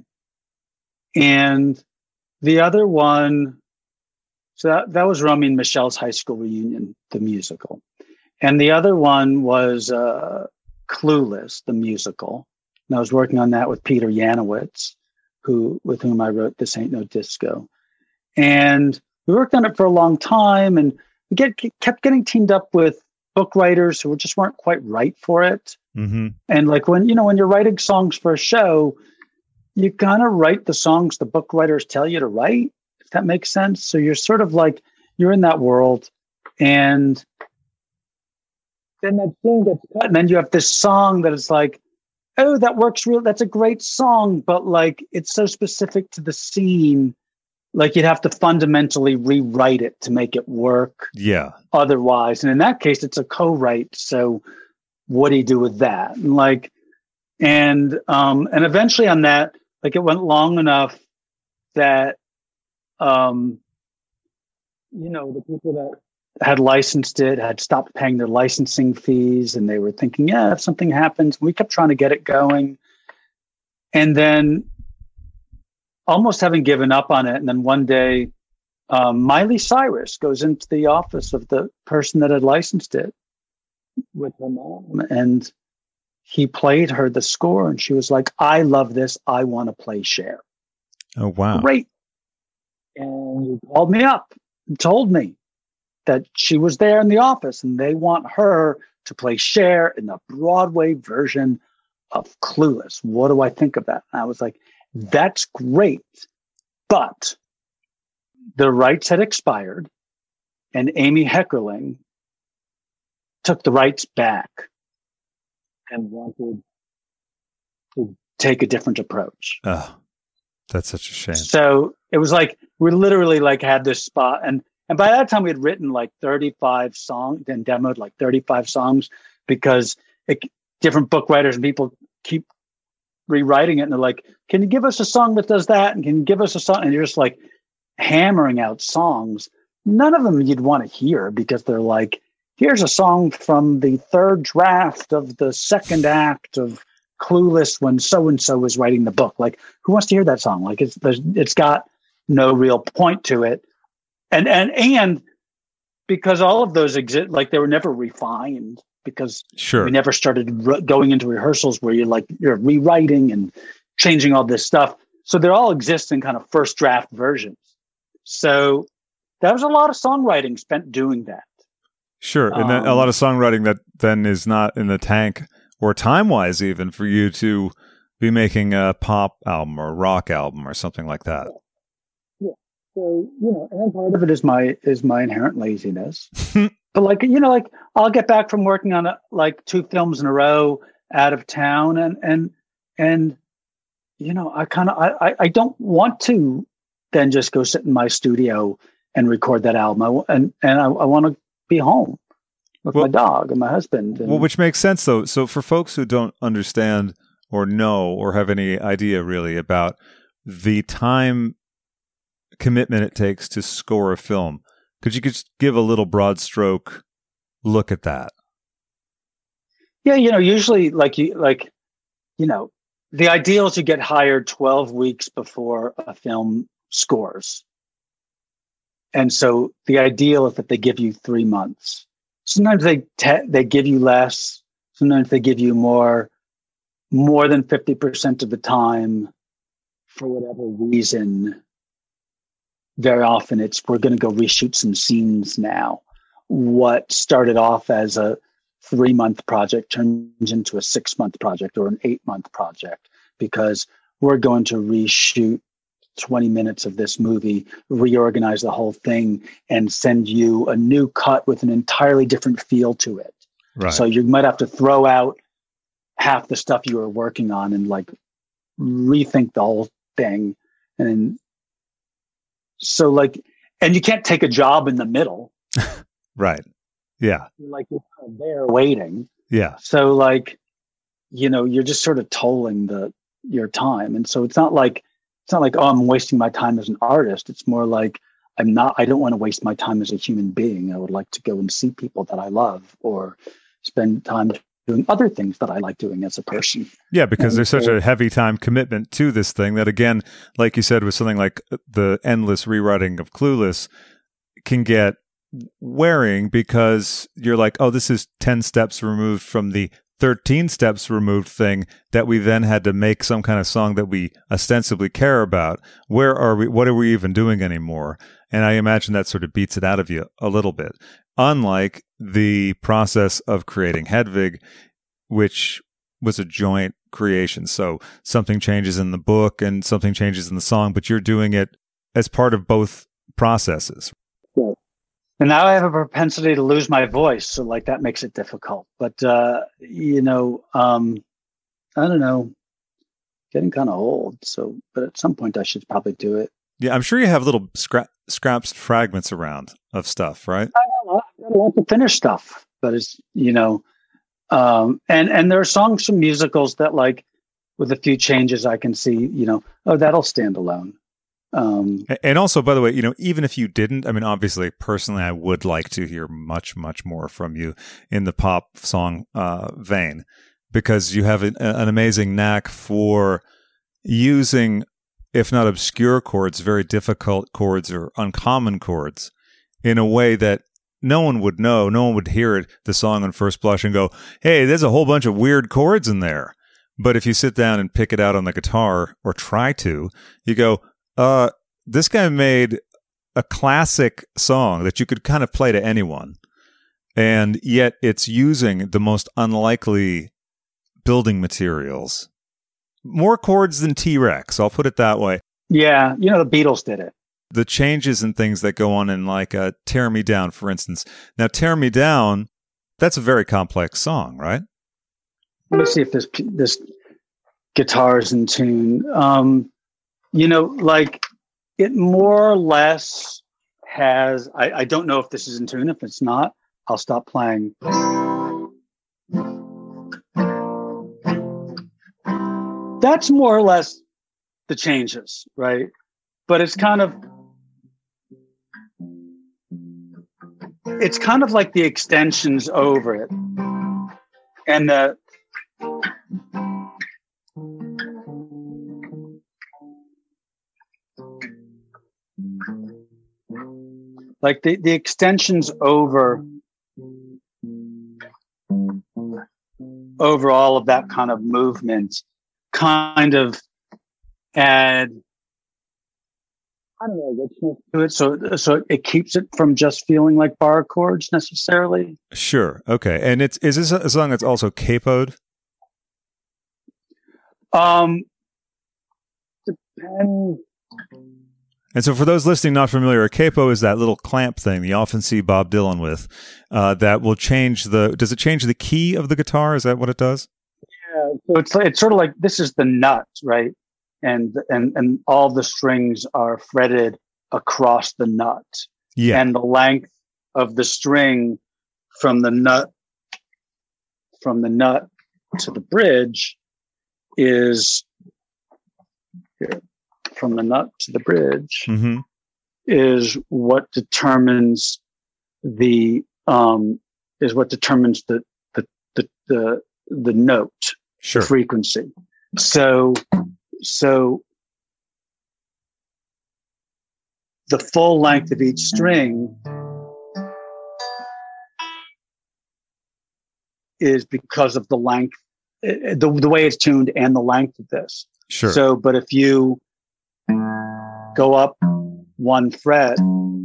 And the other one, so that, that was Romy and Michelle's High School Reunion, the musical. And the other one was uh, Clueless, the musical. And I was working on that with Peter Yanowitz, who with whom I wrote This Ain't No Disco. And we worked on it for a long time, and we get kept getting teamed up with book writers who just weren't quite right for it.
Mm-hmm.
And like when, you know, when you're writing songs for a show, you kind of write the songs the book writers tell you to write, if that makes sense. So you're sort of like, you're in that world, and then that thing gets cut, and then you have this song that is like, oh, that works real. That's a great song, but like, it's so specific to the scene. Like you'd have to fundamentally rewrite it to make it work.
Yeah.
Otherwise. And in that case, it's a co-write. So what do you do with that? And like, and, um, and eventually on that, like it went long enough that, um, you know, the people that had licensed it had stopped paying their licensing fees, and they were thinking, yeah, if something happens, we kept trying to get it going. And then almost having given up on it. And then one day, um, Miley Cyrus goes into the office of the person that had licensed it with her mom, and he played her the score, and she was like, I love this. I want to play Cher.
Oh, wow.
Great. And he called me up and told me that she was there in the office, and they want her to play Cher in the Broadway version of Clueless. What do I think of that? And I was like, that's great, but the rights had expired, and Amy Heckerling took the rights back and wanted to take a different approach.
Oh, that's such a shame.
So it was like, we literally like had this spot, and and by that time we had written like thirty-five songs and demoed like thirty-five songs, because it, different book writers and people keep rewriting it, and they're like, can you give us a song that does that? And can you give us a song? And you're just like hammering out songs. None of them you'd want to hear, because they're like, here's a song from the third draft of the second act of Clueless when so-and-so was writing the book. Like, who wants to hear that song? Like, it's, there's, it's got no real point to it. And, and, and because all of those exist, like they were never refined because
Sure.
we never started re- going into rehearsals where you're like, you're rewriting and changing all this stuff. So they all exist in kind of first draft versions. So that was a lot of songwriting spent doing that.
Sure. And then a
Um,
lot of songwriting that then is not in the tank, or time-wise even, for you to be making a pop album or a rock album or something like that.
Yeah. So, you know, and part of it is my is my inherent laziness. But like, you know, like I'll get back from working on a, like two films in a row out of town, and and and you know, I kind of I I don't want to then just go sit in my studio and record that album. I, and and I, I want to be home with
Well-
my dog and my husband. And,
Well, which makes sense, though. So for folks who don't understand or know or have any idea really about the time commitment it takes to score a film, could you just give a little broad stroke look at that?
yeah, you know, usually like you like, you know, the ideal is to get hired twelve weeks before a film scores. And so the ideal is that they give you three months. Sometimes they te- they give you less. Sometimes they give you more. More than fifty percent of the time, for whatever reason. Very often it's, we're going to go reshoot some scenes now. What started off as a three month project turns into a six month project or an eight month project, because we're going to reshoot twenty minutes of this movie, reorganize the whole thing, and send you a new cut with an entirely different feel to it.
Right.
So you might have to throw out half the stuff you were working on and like rethink the whole thing. And so like, and you can't take a job in the middle.
Right. Yeah.
Like you're kind of there waiting.
Yeah.
So like, you know, you're just sort of tolling the, your time. And so it's not like, it's not like, oh, I'm wasting my time as an artist. It's more like, I'm not, I don't want to waste my time as a human being. I would like to go and see people that I love or spend time doing other things that I like doing as a person.
Yeah, because
And
there's such
so-
a heavy time commitment to this thing that, again, like you said, with something like the endless rewriting of Clueless, can get wearing because you're like, oh, this is ten steps removed from the thirteen steps removed thing that we then had to make some kind of song that we ostensibly care about. Where are we? What are we even doing anymore? And I imagine that sort of beats it out of you a little bit. Unlike the process of creating Hedvig, which was a joint creation. So something changes in the book and something changes in the song, but you're doing it as part of both processes.
And now I have a propensity to lose my voice. So like that makes it difficult. But, uh, you know, um, I don't know, getting kind of old. So, but at some point I should probably do it.
Yeah, I'm sure you have little scrap, scraps, fragments around of stuff, right?
I got a lot, I got a lot to finish stuff, but it's, you know, um, and, and there are songs from musicals that like with a few changes I can see, you know, oh, that'll stand alone. Um,
And also, by the way, you know, even if you didn't, I mean, obviously, personally, I would like to hear much, much more from you in the pop song uh, vein, because you have an, an amazing knack for using, if not obscure chords, very difficult chords or uncommon chords in a way that no one would know. No one would hear it, the song on first blush and go, hey, there's a whole bunch of weird chords in there. But if you sit down and pick it out on the guitar or try to, you go, Uh, this guy made a classic song that you could kind of play to anyone, and yet it's using the most unlikely building materials. More chords than T-Rex, I'll put it that way.
yeah, you know, the Beatles did it.
The changes and things that go on in, like, uh, Tear Me Down, for instance. Now, Tear Me Down, that's a very complex song, right?
Let me see if this this guitar's in tune. Um, you know, like it more or less has. I, I don't know if this is in tune. If it's not, I'll stop playing. That's more or less the changes, right? But it's kind of it's kind of like the extensions over it, and the. like the, the extensions over over all of that kind of movement kind of add, I don't know, richness to it. So, so it keeps it from just feeling like bar chords necessarily.
Sure. Okay. And it's, is this a song that's also capoed?
Um, depends.
And so for those listening not familiar, a capo is that little clamp thing you often see Bob Dylan with, uh, that will change the, does it change the key of the guitar? Is that what it does?
Yeah. So it's, it's sort of like, this is the nut, right? And, and, and all the strings are fretted across the nut.
Yeah.
And the length of the string from the nut, from the nut to the bridge is here. From the nut to the bridge
mm-hmm.
is what determines the um is what determines the the the the, the note,
sure.
the frequency. So so the full length of each string is because of the length, the the way it's tuned and the length of this.
Sure.
So, but if you go up one fret,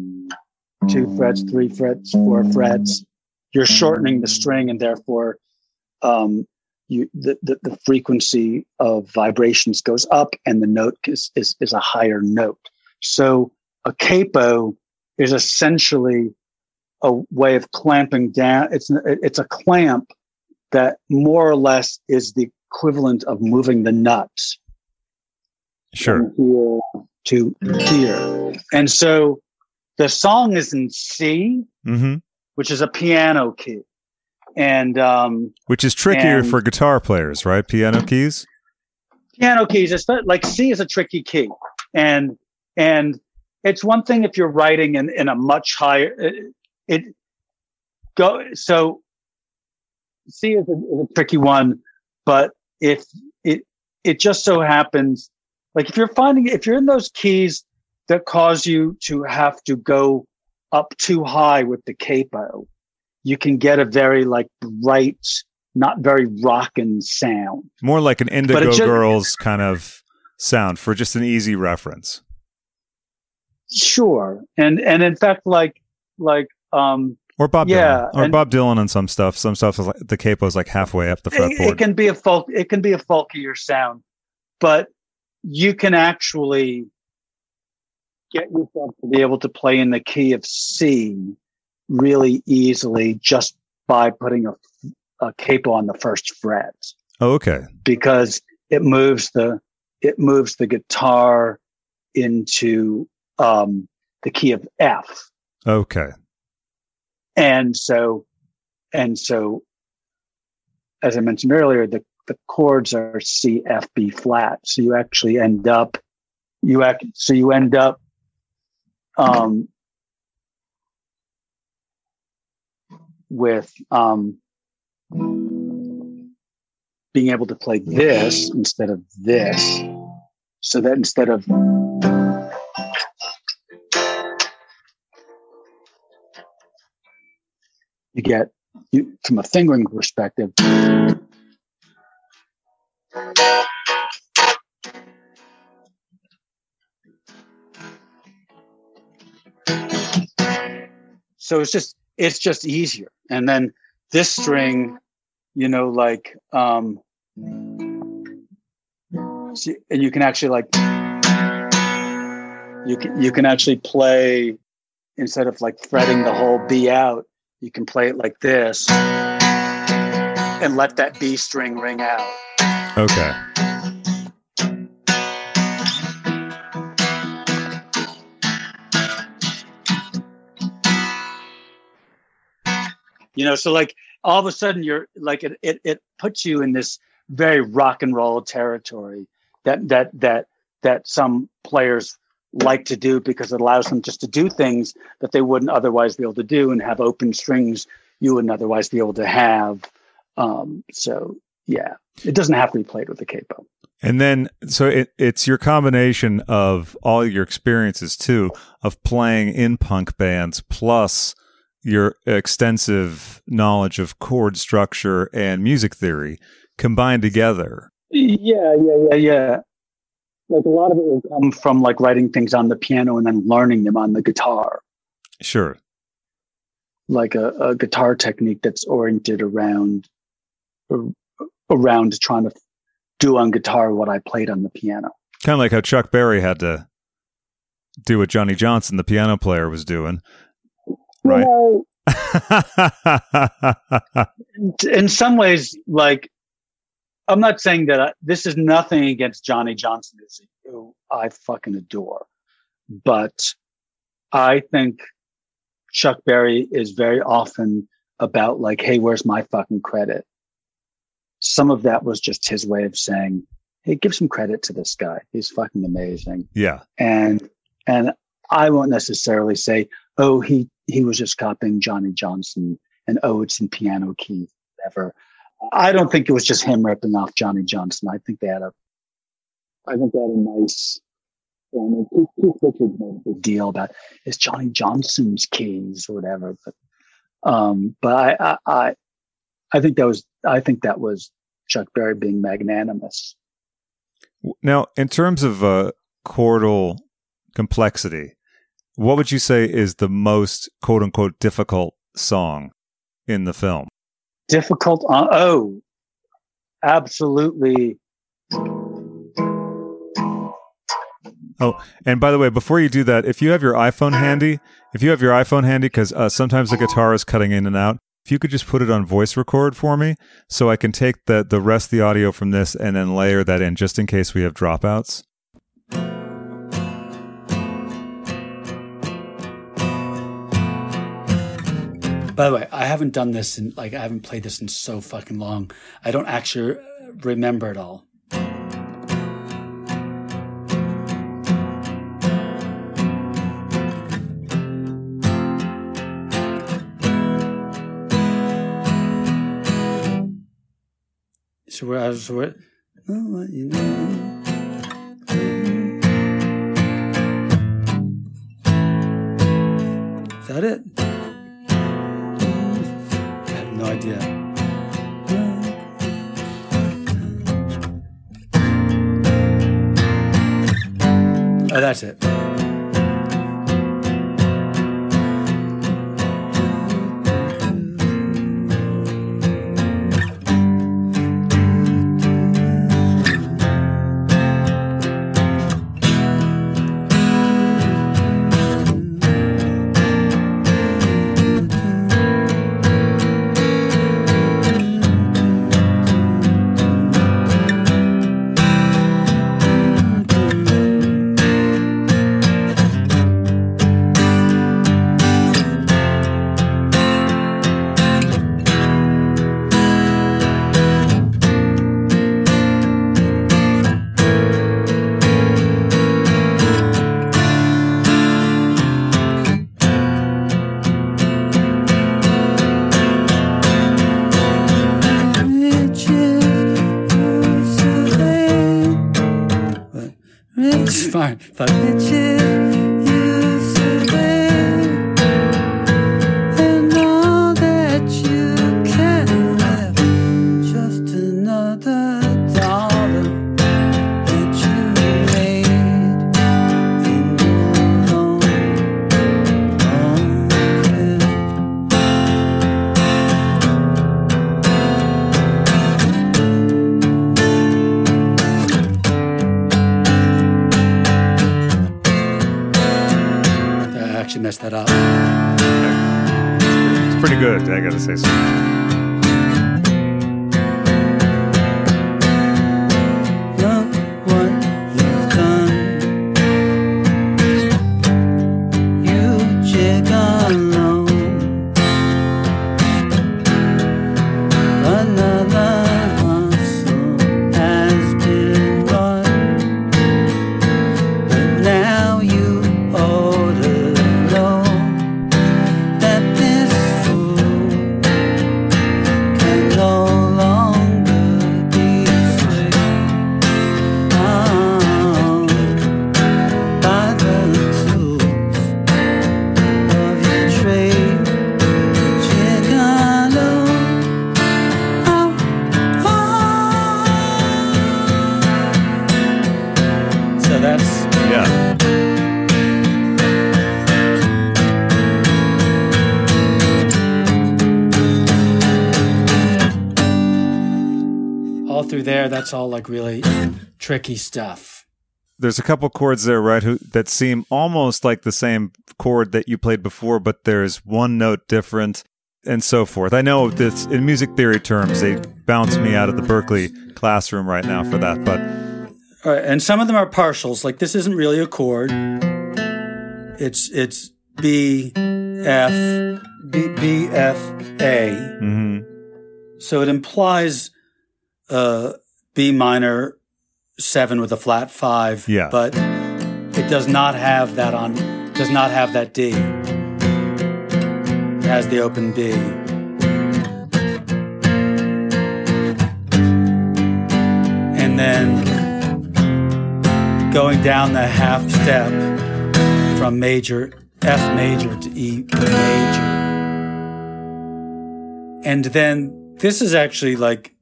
two frets, three frets, four frets, you're shortening the string, and therefore um, you, the, the, the frequency of vibrations goes up, and the note is, is, is a higher note. So a capo is essentially a way of clamping down. It's, it's a clamp that more or less is the equivalent of moving the nuts.
Sure.
From here to here. And so the song is in C,
mm-hmm.
which is a piano key. And um
which is trickier
and
for guitar players, right? Piano keys?
Piano keys, it's not, like C is a tricky key. And and it's one thing if you're writing in, in a much higher it, it go so C is a, is a tricky one, but if it it just so happens, like if you're finding, if you're in those keys that cause you to have to go up too high with the capo, you can get a very like bright, not very rockin' sound.
More like an Indigo
just,
Girls kind of sound for just an easy reference.
Sure. And, and in fact, like, like, um,
or Bob
yeah,
Dylan, or
and,
Bob Dylan and some stuff. Some stuff is like the capo is like halfway up the fretboard.
It, it can be a folk, it can be a folkier sound, but you can actually get yourself to be able to play in the key of C really easily just by putting a, a capo on the first fret.
Oh, okay.
Because it moves the it moves the guitar into um, the key of F.
Okay.
And so, and so, as I mentioned earlier, the the chords are C, F, B flat. So you actually end up, you act, so you end up, um, with, um, being able to play this instead of this. So that instead of, you get, you, from a fingering perspective, so it's just it's just easier. And then this string, you know, like um see, and you can actually like you can you can actually play, instead of like fretting the whole B out, you can play it like this and let that B string ring out.
Okay.
You know, so like all of a sudden you're like, it, it, it puts you in this very rock and roll territory that, that, that, that some players like to do, because it allows them just to do things that they wouldn't otherwise be able to do and have open strings you wouldn't otherwise be able to have. Um, so yeah, it doesn't have to be played with a capo.
And then, so it, it's your combination of all your experiences too, of playing in punk bands, plus your extensive knowledge of chord structure and music theory combined together.
Yeah, yeah, yeah, yeah. Like a lot of it will come from like writing things on the piano and then learning them on the guitar.
Sure.
Like a, a guitar technique that's oriented around around trying to do on guitar what I played on the piano.
Kind of like how Chuck Berry had to do what Johnny Johnson, the piano player, was doing. Right.
Well, in some ways, like, I'm not saying that I, this is nothing against Johnny Johnson, who I fucking adore. But I think Chuck Berry is very often about like, hey, where's my fucking credit? Some of that was just his way of saying, hey, give some credit to this guy. He's fucking amazing.
Yeah.
And, and I won't necessarily say, oh, he, he was just copying Johnny Johnson and oh, it's in piano key, whatever. I don't think it was just him ripping off Johnny Johnson. I think they had a, I think they had a nice, and Keith, Keith Richards made a big deal about it's Johnny Johnson's keys or whatever. But, um, but I, I, I, I think that was, I think that was Chuck Berry being magnanimous.
Now, in terms of uh, chordal complexity, what would you say is the most quote unquote difficult song in the film?
Difficult on, oh, absolutely.
Oh, and by the way, before you do that, if you have your iPhone handy, if you have your iPhone handy, because uh, sometimes the guitar is cutting in and out, if you could just put it on voice record for me so I can take the, the rest of the audio from this and then layer that in just in case we have dropouts.
By the way, I haven't done this in, like, I haven't played this in so fucking long. I don't actually remember it all. So where I was, where, oh, what you know. Is that it? I have no idea. Oh, that's it. Fine, fine. Messed that up.
It's pretty good, I gotta say so.
Look what you've done. You check alone. Another hustle has been run, but now you order that this fool through there, that's all like really tricky stuff.
There's a couple chords there, right, who, that seem almost like the same chord that you played before, but there's one note different and so forth. I know this in music theory terms, they bounce me out of the Berklee classroom right now for that, but...
All right, and some of them are partials. Like this isn't really a chord. It's it's B, F, B, B, F, A.
Mm-hmm.
So it implies uh, B minor seven with a flat five.
Yeah.
But it does not have that on. Does not have that D. It has the open B. And then going down the half step from major F major to E major. And then this is actually like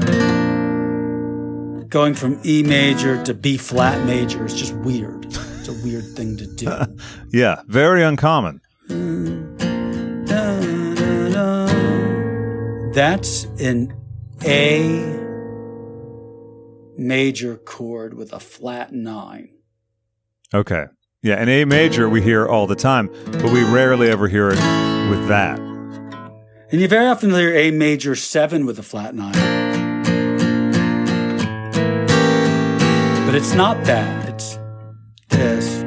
going from E major to B flat major. It's just weird. It's a weird thing to do.
Yeah, very uncommon.
That's an A major chord with a flat nine.
Okay. Yeah, an A major we hear all the time, but we rarely ever hear it with that.
And you very often hear A major seven with a flat nine. But it's not that. It's this.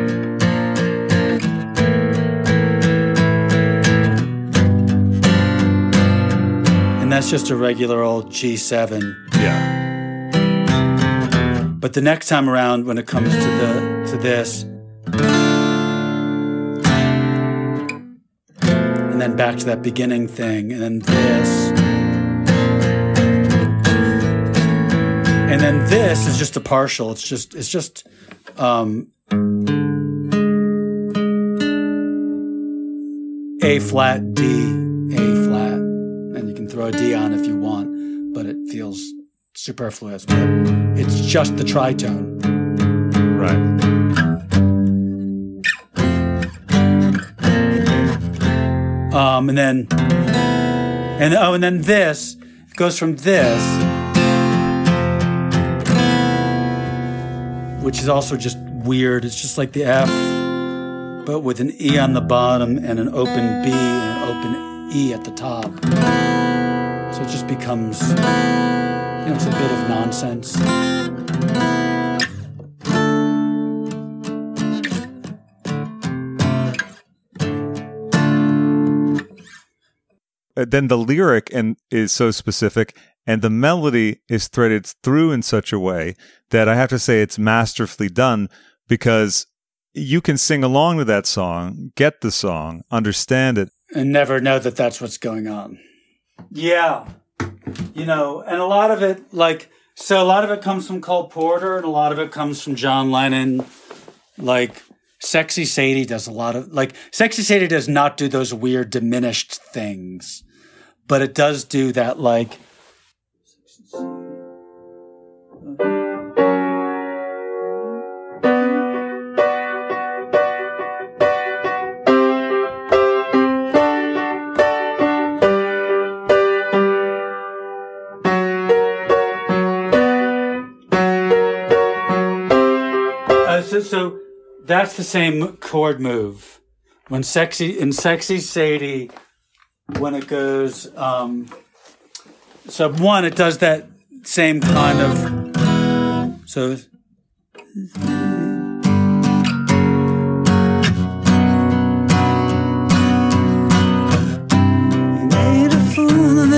And that's just a regular old G seven.
Yeah.
But the next time around, when it comes to the to this, and then back to that beginning thing, and then this, and then this is just a partial. It's just it's just um, A flat D, A flat, and you can throw a D on if you want, but it feels superfluous. But it's just the tritone.
Right.
Um, and then, and oh, and then this goes from this, which is also just weird. It's just like the F, but with an E on the bottom and an open B and an open E at the top. So it just becomes, you know, it's a bit of nonsense.
Then the lyric and is so specific, and the melody is threaded through in such a way that I have to say it's masterfully done, because you can sing along to that song, get the song, understand it,
and never know that that's what's going on. Yeah. You know, and a lot of it, like, so a lot of it comes from Cole Porter, and a lot of it comes from John Lennon. Like, Sexy Sadie does a lot of, like, Sexy Sadie does not do those weird diminished things, but it does do that, like, uh, so, so that's the same chord move. When sexy in Sexy Sadie, when it goes, um, so one, it does that same kind of, so. You made a fool of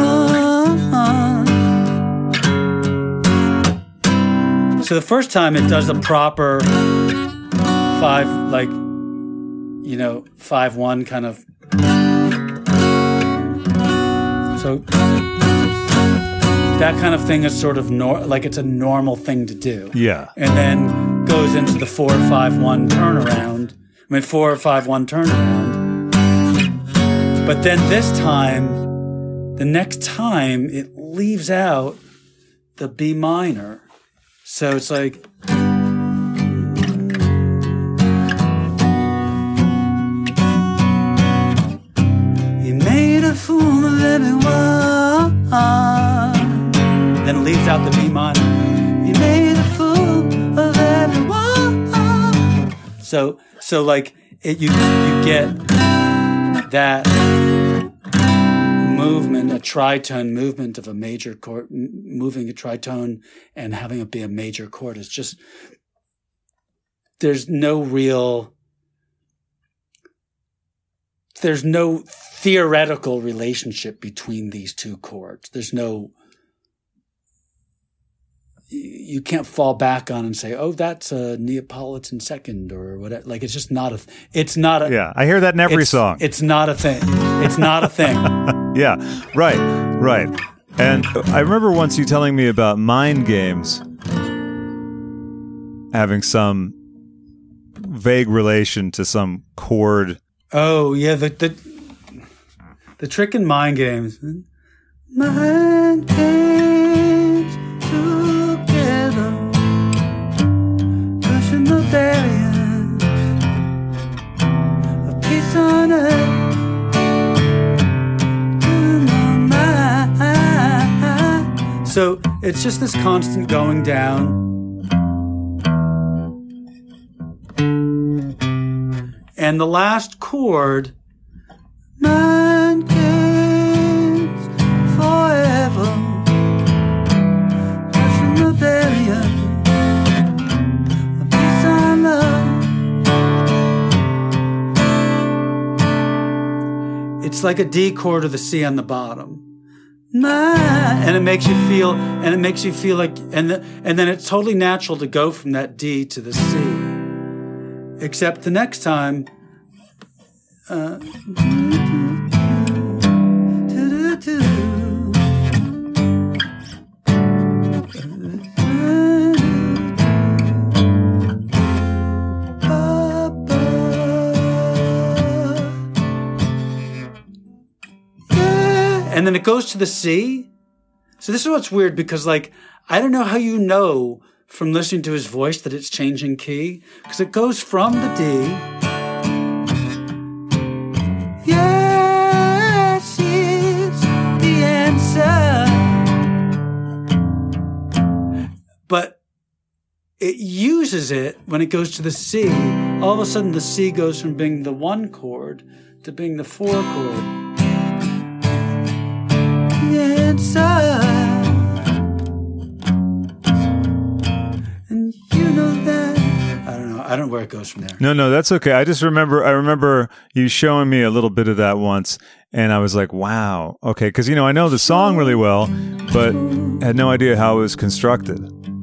everyone. So the first time it does a proper five, like, you know, five one kind of. So that kind of thing is sort of nor- like it's a normal thing to do.
Yeah.
And then goes into the four five one turnaround. I mean, four five one turnaround. But then this time, the next time, it leaves out the B minor. So it's like. You made a fool of everyone. Then it leaves out the B minor. You made a fool of everyone. So, so like it, you you get that movement, a tritone movement of a major chord, moving a tritone and having it be a major chord is just, there's no real, there's no theoretical relationship between these two chords. There's no, you can't fall back on and say, oh, that's a Neapolitan second or whatever. Like, it's just not a, it's not a.
Yeah, I hear that in every
it's,
song.
It's not a thing. It's not a thing.
Yeah, right, right. And I remember once you telling me about Mind Games having some vague relation to some chord.
Oh, yeah, the the, the trick in Mind Games. Mind Games together, pushing the variance of peace on earth. So it's just this constant going down. And the last chord, mind games forever, pushing the barrier of peace and love. It's like a D chord of the C on the bottom. And it makes you feel, and it makes you feel like, and the, and then it's totally natural to go from that D to the C. Except the next time, uh, and then it goes to the C. So this is what's weird, because like, I don't know how you know from listening to his voice that it's changing key, because it goes from the D. Yes, it's the answer. But it uses it when it goes to the C. All of a sudden the C goes from being the one chord to being the four chord. Inside, and you know that I don't know. I don't know where it goes from there.
No, no, that's okay. I just remember. I remember you showing me a little bit of that once, and I was like, "Wow, okay." Because you know, I know the song really well, but had no idea how it was constructed.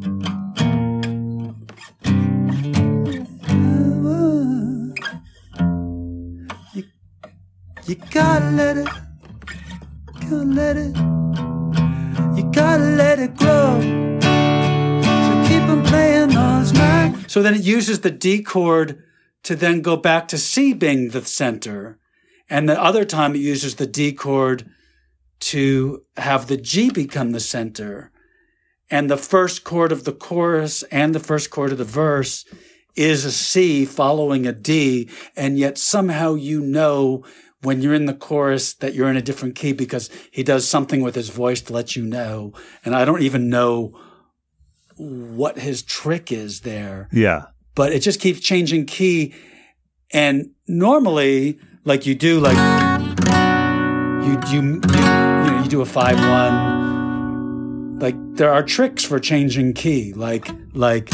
You, you gotta let it. Gotta let it, you gotta let it grow. So keep on playing those nights. So then it uses the D chord to then go back to C being the center. And the other time it uses the D chord to have the G become the center. And the first chord of the chorus and the first chord of the verse is a C following a D. And yet somehow you know when you're in the chorus that you're in a different key, because he does something with his voice to let you know. And I don't even know what his trick is there.
Yeah.
But it just keeps changing key. And normally, like you do, like you, you, you, you know, you do a five one. Like there are tricks for changing key. Like, like,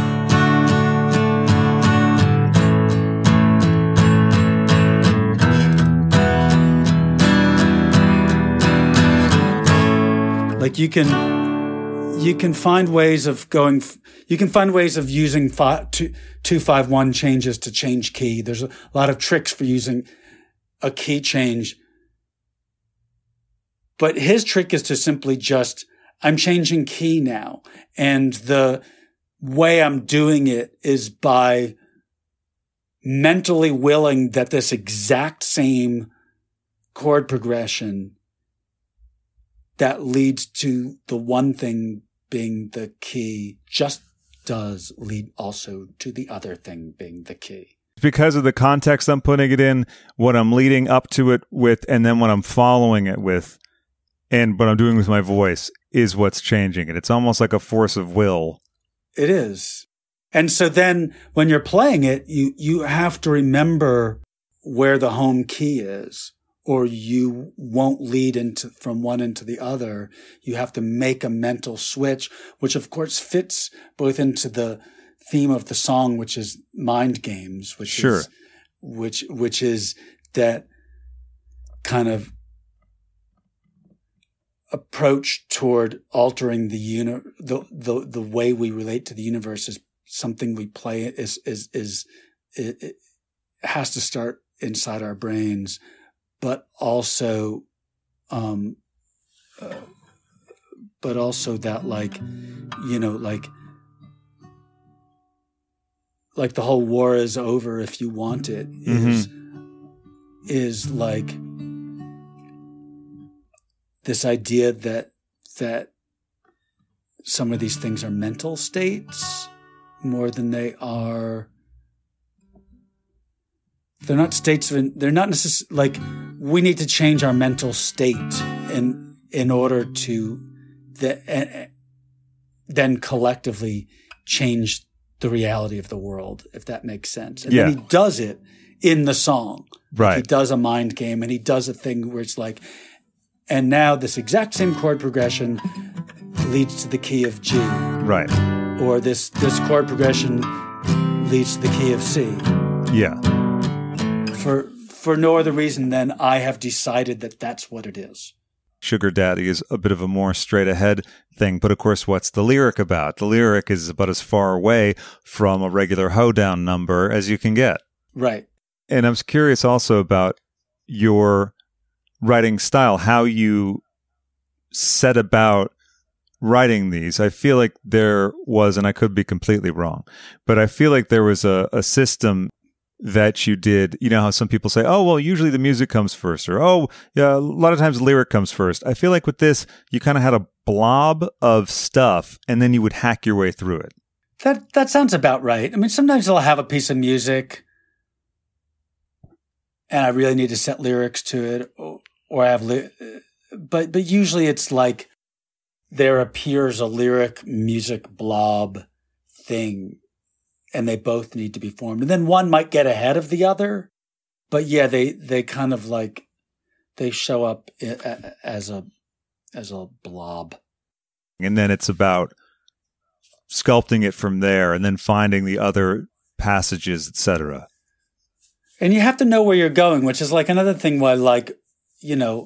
Like you can, you can find ways of going, you can find ways of using five, two, two, five, one changes to change key. There's a lot of tricks for using a key change. But his trick is to simply just, I'm changing key now. And the way I'm doing it is by mentally willing that this exact same chord progression that leads to the one thing being the key just does lead also to the other thing being the key.
Because of the context I'm putting it in, what I'm leading up to it with, and then what I'm following it with, and what I'm doing with my voice, is what's changing it. It's almost like a force of will.
It is. And so then when you're playing it, you, you have to remember where the home key is, or you won't lead into from one into the other. You have to make a mental switch, which of course fits both into the theme of the song, which is mind games, which
sure.
is, which, which is that kind of approach toward altering the uni- the, the, the way we relate to the universe is something we play is, is, is, it, it has to start inside our brains, but also, um, uh, but also that like, you know, like, like the whole war is over if you want it is, mm-hmm. is like this idea that, that some of these things are mental states more than they are. They're not states of, they're not necessarily like we need to change our mental state in, in order to the, uh, then collectively change the reality of the world, if that makes sense. And
yeah.
then he does it in the song.
Right.
He does a mind game and he does a thing where it's like, and now this exact same chord progression leads to the key of G.
Right.
Or this, this chord progression leads to the key of C.
Yeah.
For, for no other reason than I have decided that that's what it is.
Sugar Daddy is a bit of a more straight ahead thing, but of course, what's the lyric about? The lyric is about as far away from a regular hoedown number as you can get.
Right.
And I was curious also about your writing style, how you set about writing these. I feel like there was, and I could be completely wrong, but I feel like there was a, a system that you did. You know how some people say, oh, well, usually the music comes first, or, oh, yeah, a lot of times the lyric comes first. I feel like with this, you kind of had a blob of stuff, and then you would hack your way through it.
That that sounds about right. I mean, sometimes I'll have a piece of music, and I really need to set lyrics to it, or, or I have, li- but but usually it's like there appears a lyric music blob thing, and they both need to be formed. And then one might get ahead of the other, but yeah, they they kind of like they show up as a as a blob.
And then it's about sculpting it from there, and then finding the other passages, et cetera.
And you have to know where you're going, which is like another thing why, like, you know,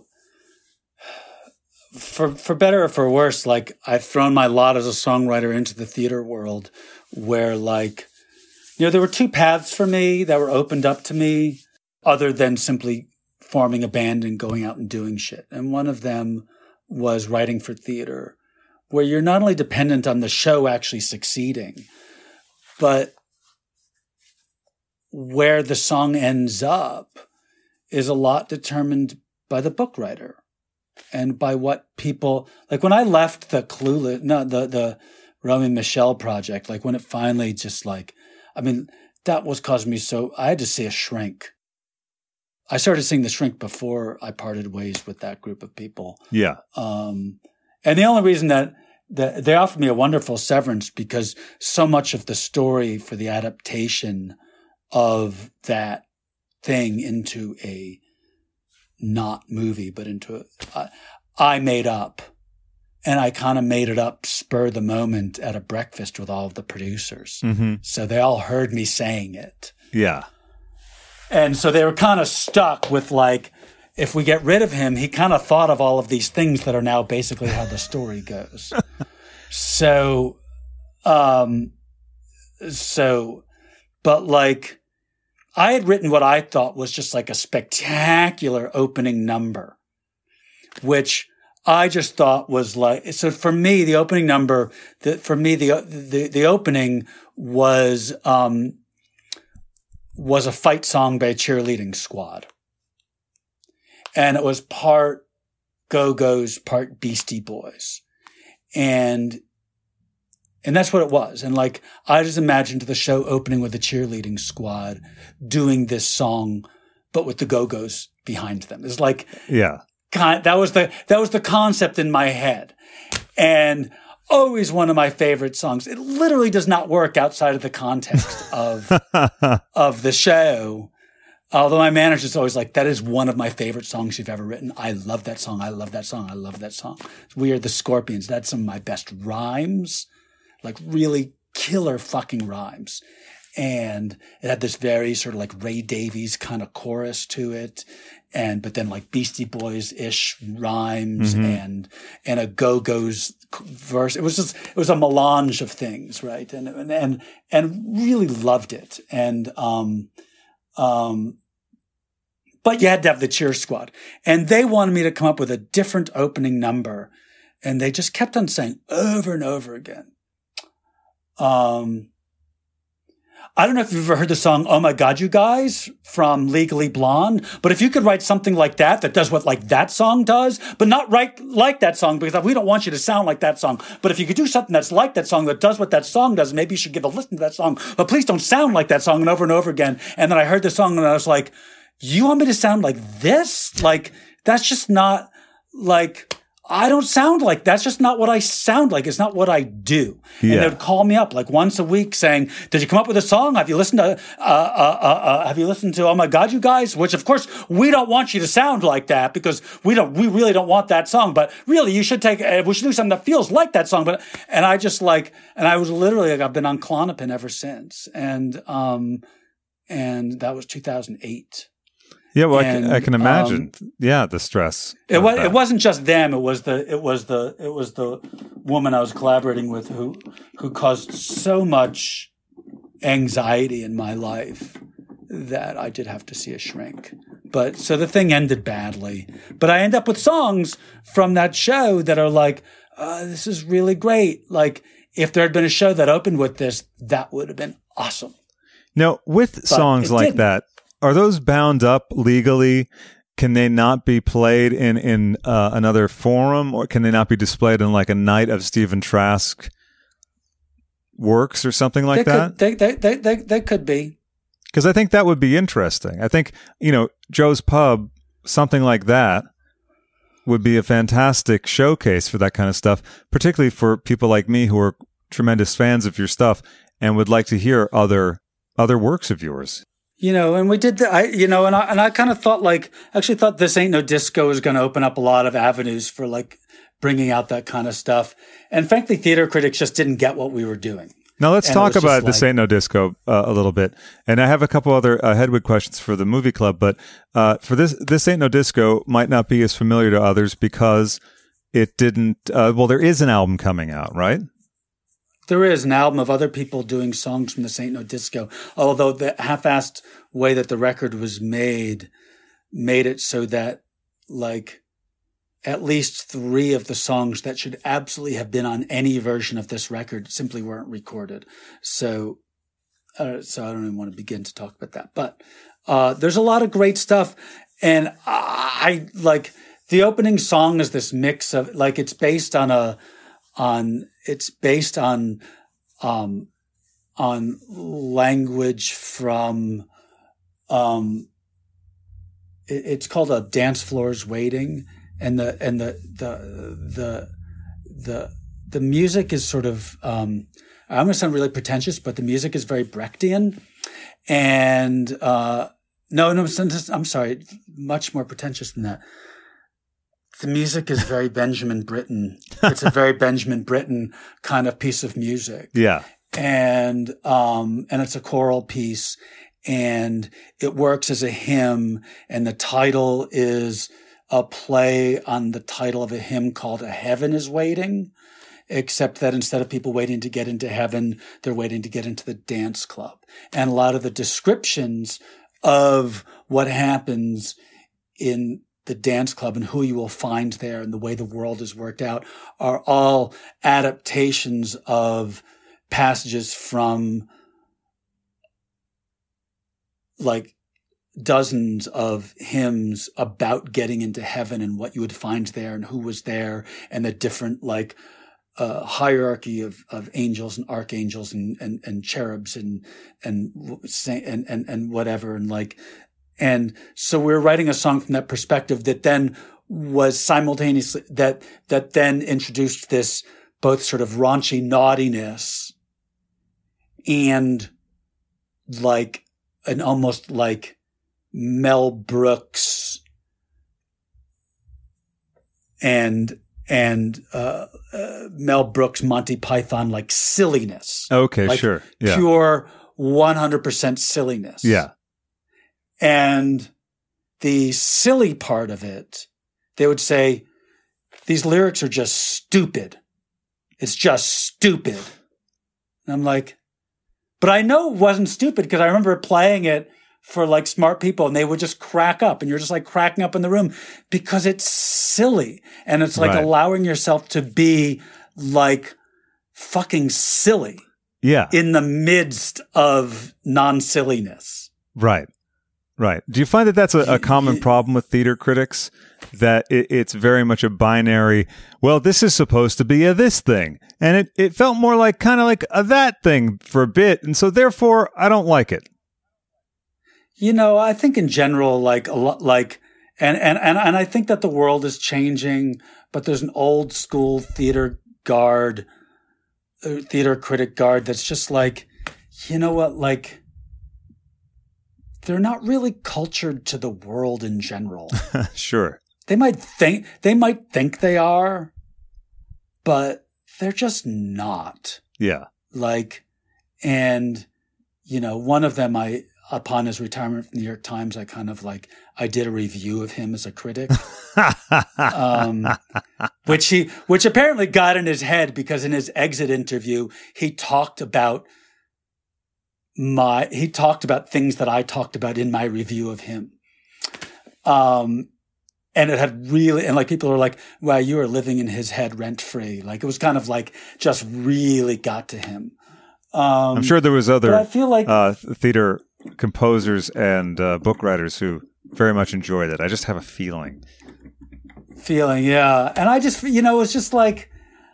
for for better or for worse, like I've thrown my lot as a songwriter into the theater world where, like, you know, there were two paths for me that were opened up to me other than simply forming a band and going out and doing shit. And one of them was writing for theater, where you're not only dependent on the show actually succeeding, but where the song ends up is a lot determined by the book writer and by what people, like when I left the Clueless, no, the, the Romy Michelle project, like when it finally just like, I mean, that was causing me so, I had to see a shrink. I started seeing The Shrink before I parted ways with that group of people.
Yeah.
Um, and the only reason that, that they offered me a wonderful severance because so much of the story for the adaptation of that thing into a not movie, but into a, I, I made up. And I kind of made it up spur the moment at a breakfast with all of the producers.
Mm-hmm.
So they all heard me saying it.
Yeah.
And so they were kind of stuck with like, if we get rid of him, he kind of thought of all of these things that are now basically how the story goes. so, um, so, but like, I had written what I thought was just like a spectacular opening number, which I just thought was like, so for me, the opening number, the, for me, the, the, the opening was, um, was a fight song by Cheerleading Squad. And it was part Go-Go's, part Beastie Boys. And, and that's what it was. And like, I just imagined the show opening with the Cheerleading Squad doing this song, but with the Go-Go's behind them. It's like,
yeah.
That was the that was the concept in my head, And always one of my favorite songs. It literally does not work outside of the context of of the show. Although my manager's always like, that is one of my favorite songs you've ever written. I love that song. I love that song. I love that song. We Are the Scorpions. That's some of my best rhymes, like really killer fucking rhymes. And it had this very sort of like Ray Davies kind of chorus to it. And, but then like Beastie Boys-ish rhymes mm-hmm. and, and a Go-Go's verse. It was just, it was a melange of things, right? And, and, and, and really loved it. And, um, um, but you had to have the Cheer Squad. And they wanted me to come up with a different opening number. And they just kept on saying over and over again. Um, I don't know if you've ever heard the song, Oh My God, You Guys from Legally Blonde, but if you could write something like that, that does what like that song does, but not write like that song because we don't want you to sound like that song. But if you could do something that's like that song, that does what that song does, maybe you should give a listen to that song, but please don't sound like that song and over and over again. And then I heard the song and I was like, you want me to sound like this? Like, that's just not like... I don't sound like, that's just not what I sound like. It's not what I do. Yeah. And they would call me up like once a week saying, did you come up with a song? Have you listened to, uh, uh, uh, uh, have you listened to, Oh My God, You Guys? Which of course we don't want you to sound like that because we don't, we really don't want that song, but really you should take, uh, we should do something that feels like that song. But, and I just like, and I was literally like, I've been on Klonopin ever since. And, um, and that was two thousand eight.
Yeah, well,
and,
I, can, I can imagine. Um, yeah, the stress.
It was. It wasn't just them. It was the. It was the. It was the woman I was collaborating with who, who caused so much anxiety in my life that I did have to see a shrink. But so the thing ended badly. But I end up with songs from that show that are like, uh, "This is really great." Like, if there had been a show that opened with this, that would have been awesome.
Now, with but songs like didn't. that. Are those bound up legally? Can they not be played in in uh, another forum, or can they not be displayed in like a night of Stephen Trask works or something like
they
that?
Could, they, they they they they could be.
Because I think that would be interesting. I think you know Joe's Pub, something like that, would be a fantastic showcase for that kind of stuff, particularly for people like me who are tremendous fans of your stuff and would like to hear other other works of yours.
You know, and we did the, I, you know, and I, and I kind of thought like, actually thought This Ain't No Disco was going to open up a lot of avenues for like bringing out that kind of stuff. And frankly, theater critics just didn't get what we were doing.
Now let's
and
talk about This
like,
Ain't No Disco uh, a little bit. And I have a couple other uh, Hedwig questions for the movie club, but uh, for this, This Ain't No Disco might not be as familiar to others because it didn't, uh, well, there is an album coming out, right?
There is an album of other people doing songs from This Ain't No Disco, although the half-assed way that the record was made made it so that, like, at least three of the songs that should absolutely have been on any version of this record simply weren't recorded. So, uh, so I don't even want to begin to talk about that. But uh, there's a lot of great stuff, and I, I like the opening song is this mix of like it's based on a on. It's based on, um, on language from, um, it, it's called A Dance Floor's Waiting. And the, and the, the, the, the, the music is sort of, um, I'm going to sound really pretentious, but the music is very Brechtian. And, uh, no, no, I'm sorry, much more pretentious than that. The music is very Benjamin Britten. It's a very Benjamin Britten kind of piece of music.
Yeah.
And, um, and it's a choral piece and it works as a hymn. And the title is a play on the title of a hymn called A Heaven is Waiting, except that instead of people waiting to get into heaven, they're waiting to get into the dance club. And a lot of the descriptions of what happens in the dance club and who you will find there and the way the world is worked out are all adaptations of passages from like dozens of hymns about getting into heaven and what you would find there and who was there and the different like uh, hierarchy of, of angels and archangels and, and, and cherubs and, and, and, and, and whatever. And like, And so we were writing a song from that perspective that then was simultaneously that that then introduced this both sort of raunchy naughtiness and like an almost like Mel Brooks and and uh, uh, Mel Brooks Monty Python like silliness.
Okay,
like
sure. Yeah.
Pure one hundred percent silliness.
Yeah.
And the silly part of it, they would say, these lyrics are just stupid. It's just stupid. And I'm like, but I know it wasn't stupid because I remember playing it for like smart people and they would just crack up and you're just like cracking up in the room because it's silly. And it's like
Right.
allowing yourself to be like fucking silly
Yeah.
in the midst of non-silliness.
Right. Right. Do you find that that's a, a common problem with theater critics? That it, it's very much a binary, well, this is supposed to be a this thing. And it, it felt more like kind of like a that thing for a bit. And so therefore, I don't like it.
You know, I think in general, like a lot, like, and, and, and, and I think that the world is changing, but there's an old school theater guard, uh, theater critic guard that's just like, you know what, like, they're not really cultured to the world in general.
Sure.
They might think, they might think they are, but they're just not.
Yeah.
Like, and, you know, one of them, I, upon his retirement from the New York Times, I kind of like, I did a review of him as a critic, um, which he, which apparently got in his head because in his exit interview, he talked about my, he talked about things that I talked about in my review of him. Um, and it had really, and like people were like, wow, you are living in his head rent free. Like it was kind of like just really got to him. Um,
I'm sure there was other
but I feel like,
uh, theater composers and uh, book writers who very much enjoyed it. I just have a feeling.
Feeling, yeah. And I just, you know, it's just like,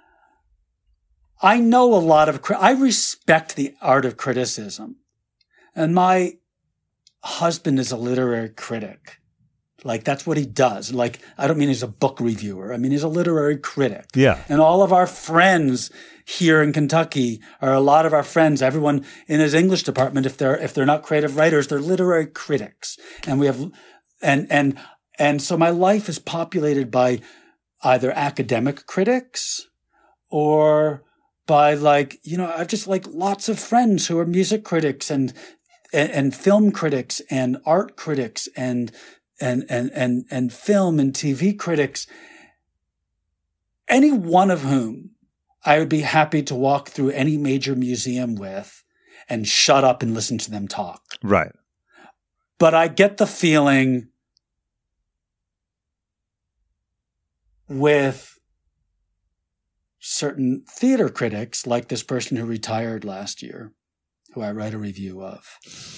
I know a lot of, I respect the art of criticism. And my husband is a literary critic. Like, that's what he does. Like, I don't mean he's a book reviewer. I mean, he's a literary critic.
Yeah.
And all of our friends here in Kentucky are a lot of our friends, everyone in his English department, if they're, if they're not creative writers, they're literary critics. And we have, and, and, and so my life is populated by either academic critics or by like, you know, I've just like lots of friends who are music critics and, and, and film critics and art critics and, and, and, and, and film and T V critics, any one of whom I would be happy to walk through any major museum with and shut up and listen to them talk.
Right.
But I get the feeling with certain theater critics, like this person who retired last year, who I write a review of,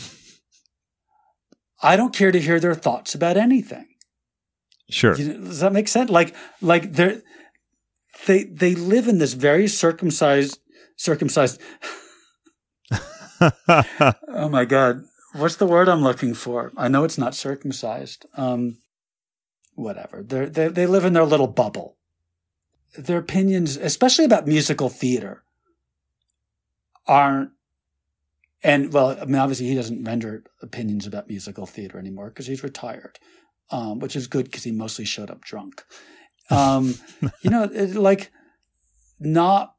I don't care to hear their thoughts about anything.
Sure.
You know, does that make sense? Like, like they're, they, they live in this very circumcised, circumcised. Oh my God. What's the word I'm looking for? I know it's not circumcised. Um, whatever. They're, they, they live in their little bubble. Their opinions, especially about musical theater, aren't, and well, I mean, obviously he doesn't render opinions about musical theater anymore because he's retired, um, which is good because he mostly showed up drunk. Um, you know, it, like not,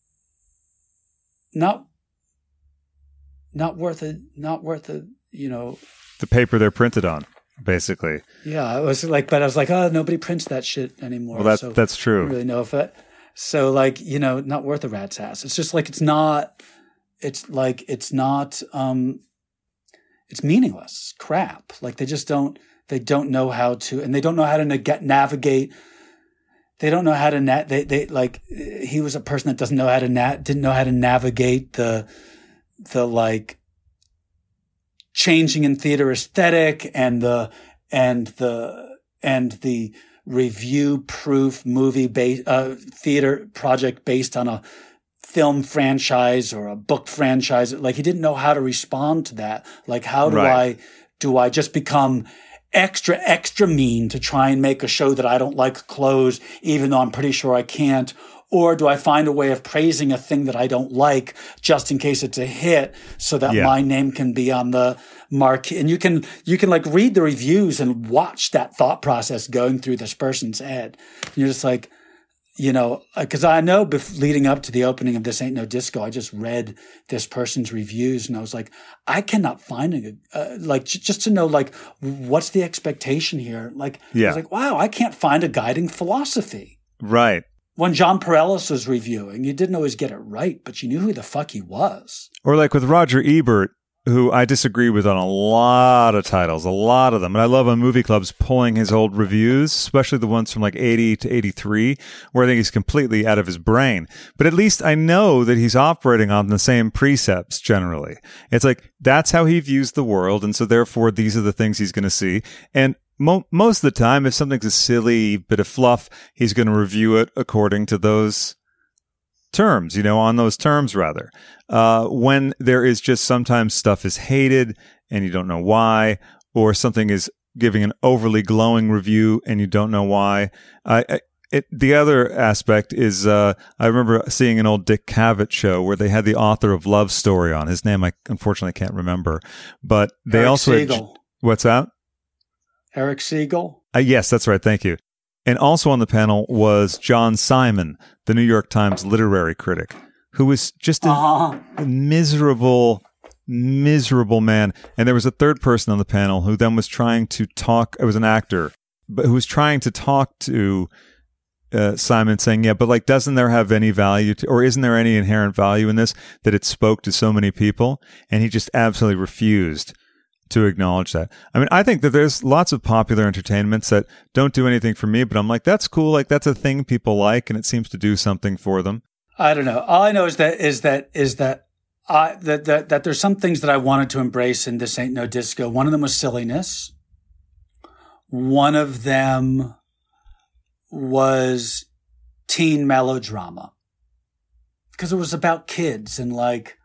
not, not worth it, not worth it, you know.
The paper they're printed on, basically.
Yeah, I was like, but I was like, oh, nobody prints that shit anymore.
Well, that's,
so
that's
I
true.
don't really know if it, so like, you know, not worth a rat's ass. It's just like, it's not, it's like, it's not, um, it's meaningless crap. Like they just don't, they don't know how to, and they don't know how to na- navigate. They don't know how to, na- they, they like, he was a person that doesn't know how to, na- didn't know how to navigate the, the like changing in theater aesthetic and the, and the, and the review proof movie based, uh, theater project based on a film franchise or a book franchise. Like he didn't know how to respond to that. Like, how do
Right.
I, do I just become extra, extra mean to try and make a show that I don't like close, even though I'm pretty sure I can't? Or do I find a way of praising a thing that I don't like just in case it's a hit so that
Yeah.
my name can be on the marquee? And you can, you can like read the reviews and watch that thought process going through this person's head. And you're just like, you know, because I know bef- leading up to the opening of This Ain't No Disco, I just read this person's reviews and I was like, I cannot find a, uh, like, j- just to know, like, what's the expectation here? Like,
Yeah.
I was like, wow, I can't find a guiding philosophy.
Right.
When John Pareles was reviewing, you didn't always get it right, but you knew who the fuck he was.
Or like with Roger Ebert, who I disagree with on a lot of titles, a lot of them. And I love on movie clubs pulling his old reviews, especially the ones from like eighty to eighty-three, where I think he's completely out of his brain. But at least I know that he's operating on the same precepts generally. It's like, that's how he views the world. And so therefore, these are the things he's going to see. And mo- most of the time, if something's a silly bit of fluff, he's going to review it according to those terms, you know, on those terms rather. Uh, when there is just sometimes stuff is hated and you don't know why, or something is giving an overly glowing review and you don't know why. I, I it, the other aspect is, uh, I remember seeing an old Dick Cavett show where they had the author of Love Story on. His name I unfortunately can't remember, but they
Eric
also had,
Siegel.
what's that?
Eric Siegel.
Uh, yes, that's right. Thank you. And also on the panel was John Simon, the New York Times literary critic, who was just a
Uh-huh.
miserable, miserable man. And there was a third person on the panel who then was trying to talk. It was an actor, but who was trying to talk to uh, Simon, saying, "Yeah, but like, doesn't there have any value to, or isn't there any inherent value in this that it spoke to so many people?" And he just absolutely refused to acknowledge that. I mean, I think that there's lots of popular entertainments that don't do anything for me, but I'm like, that's cool. Like, that's a thing people like, and it seems to do something for them.
I don't know. All I know is that is that is that I that that that there's some things that I wanted to embrace in This Ain't No Disco. One of them was silliness. One of them was teen melodrama, because it was about kids and like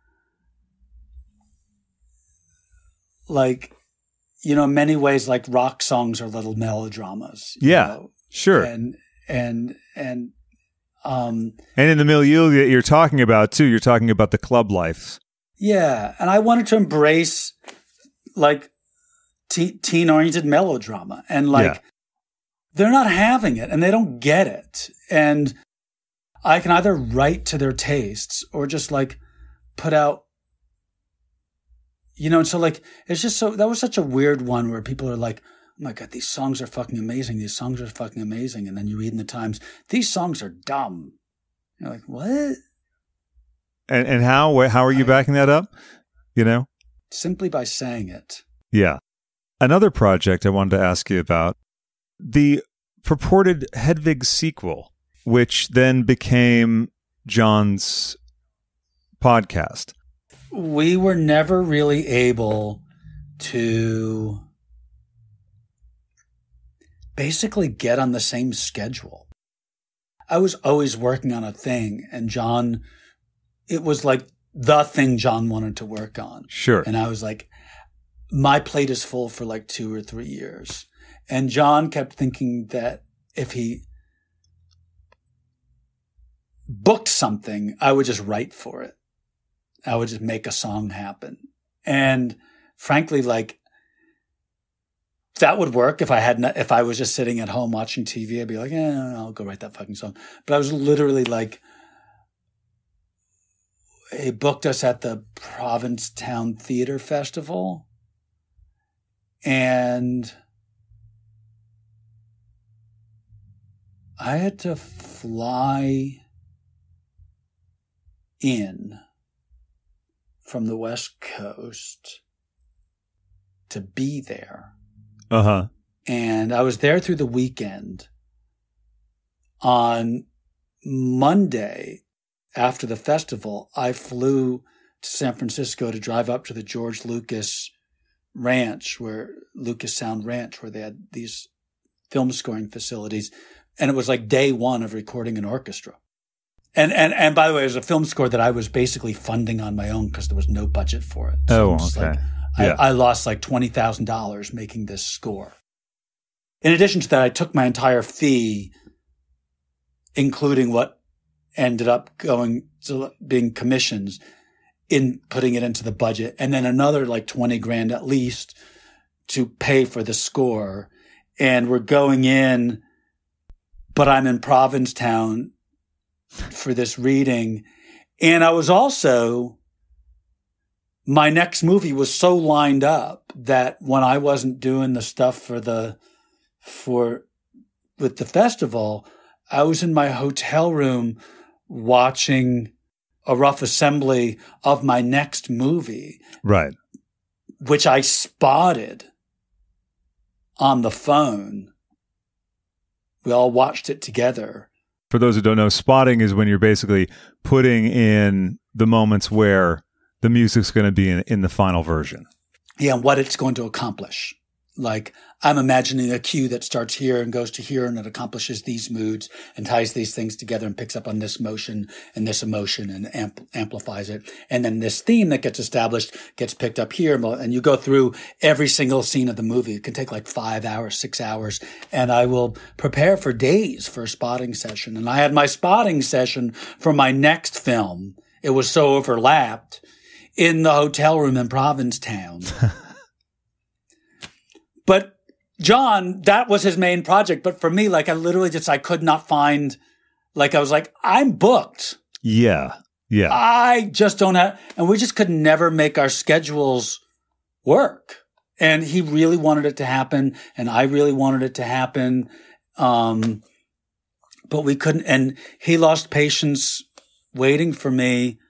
like you know, in many ways, like rock songs are little melodramas. you
Yeah,
know?
sure.
And and and um.
And in the milieu that you're talking about, too, you're talking about the club life.
Yeah, and I wanted to embrace like te- teen-oriented melodrama, and like
Yeah.
they're not having it, and they don't get it, and I can either write to their tastes or just like put out, you know. And so like it's just so that was such a weird one where people are like, "Oh my god, these songs are fucking amazing! These songs are fucking amazing!" And then you read in the Times, "These songs are dumb." You're like, "What?"
And and how how are you backing that up? You know?
Simply by saying it.
Yeah. Another project I wanted to ask you about, the purported Hedwig sequel, which then became John's podcast.
We were never really able to basically get on the same schedule. I was always working on a thing, and John, it was like the thing John wanted to work on.
Sure.
And I was like, my plate is full for like two or three years. And John kept thinking that if he booked something, I would just write for it. I would just make a song happen. And frankly, like, that would work if I had not, if I was just sitting at home watching T V. I'd be like, yeah, I'll go write that fucking song. But I was literally like, he booked us at the Provincetown Theater Festival, and I had to fly in from the West Coast to be there.
Uh-huh.
And I was there through the weekend. On Monday, after the festival, I flew to San Francisco to drive up to the George Lucas Ranch, where Lucas Sound Ranch, where they had these film scoring facilities. And it was like day one of recording an orchestra. And and and by the way, it was a film score that I was basically funding on my own because there was no budget for it.
Oh,
I'm just
okay.
Like,
Yeah.
I, I lost like twenty thousand dollars making this score. in addition to that, I took my entire fee, including what ended up going to being commissions, in putting it into the budget, and then another like twenty grand at least to pay for the score. And we're going in, but I'm in Provincetown for this reading. And I was also, my next movie was so lined up that when I wasn't doing the stuff for the, for, with the festival, I was in my hotel room watching a rough assembly of my next movie.
Right.
Which I spotted on the phone. We all watched it together.
For those who don't know, spotting is when you're basically putting in the moments where the music's going to be in, in the final version.
Yeah, and what it's going to accomplish. Like, I'm imagining a cue that starts here and goes to here, and it accomplishes these moods and ties these things together and picks up on this motion and this emotion and amp- amplifies it. And then this theme that gets established gets picked up here. And you go through every single scene of the movie. It can take like five hours, six hours. And I will prepare for days for a spotting session. And I had my spotting session for my next film. It was so overlapped in the hotel room in Provincetown. But John, that was his main project. But for me, like, I literally just, I could not find, like, I was like, I'm booked.
Yeah. Yeah.
I just don't have, and we just could never make our schedules work. And he really wanted it to happen. And I really wanted it to happen. Um, but we couldn't, and he lost patience waiting for me.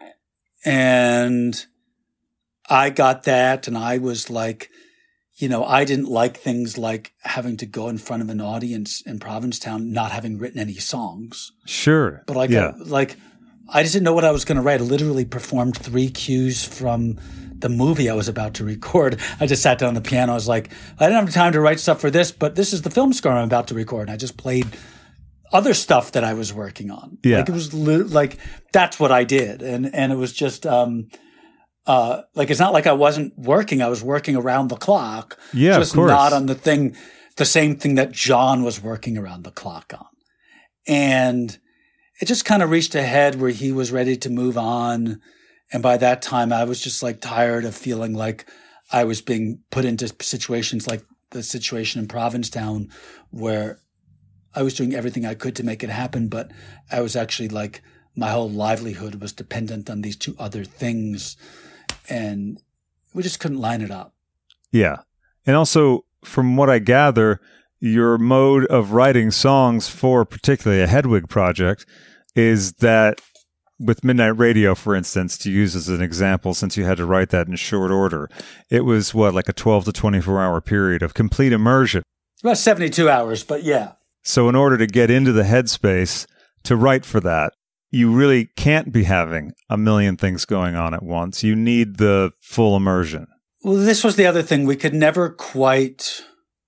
And I got that. And I was like, you know, I didn't like things like having to go in front of an audience in Provincetown, not having written any songs.
Sure.
But like,
yeah.
I, like, I just didn't know what I was going to write. I literally performed three cues from the movie I was about to record. I just sat down on the piano. I was like, I didn't have time to write stuff for this, but this is the film score I'm about to record. And I just played other stuff that I was working on.
Yeah.
Like, it was li- like, that's what I did. And, and it was just, um, Uh, like, it's not like I wasn't working. I was working around the clock.
Yeah,
just
of course.
not on the thing, the same thing that John was working around the clock on. And it just kind of reached a head where he was ready to move on. And by that time, I was just like tired of feeling like I was being put into situations like the situation in Provincetown, where I was doing everything I could to make it happen. But I was actually like, my whole livelihood was dependent on these two other things. And we just couldn't line it up.
Yeah. And also, from what I gather, your mode of writing songs for particularly a Hedwig project is that with Midnight Radio, for instance, to use as an example, since you had to write that in short order, it was what, like a twelve to twenty-four hour period of complete immersion.
About seventy-two hours, but yeah.
So in order to get into the headspace to write for that, you really can't be having a million things going on at once. You need the full immersion.
Well, this was the other thing. We could never quite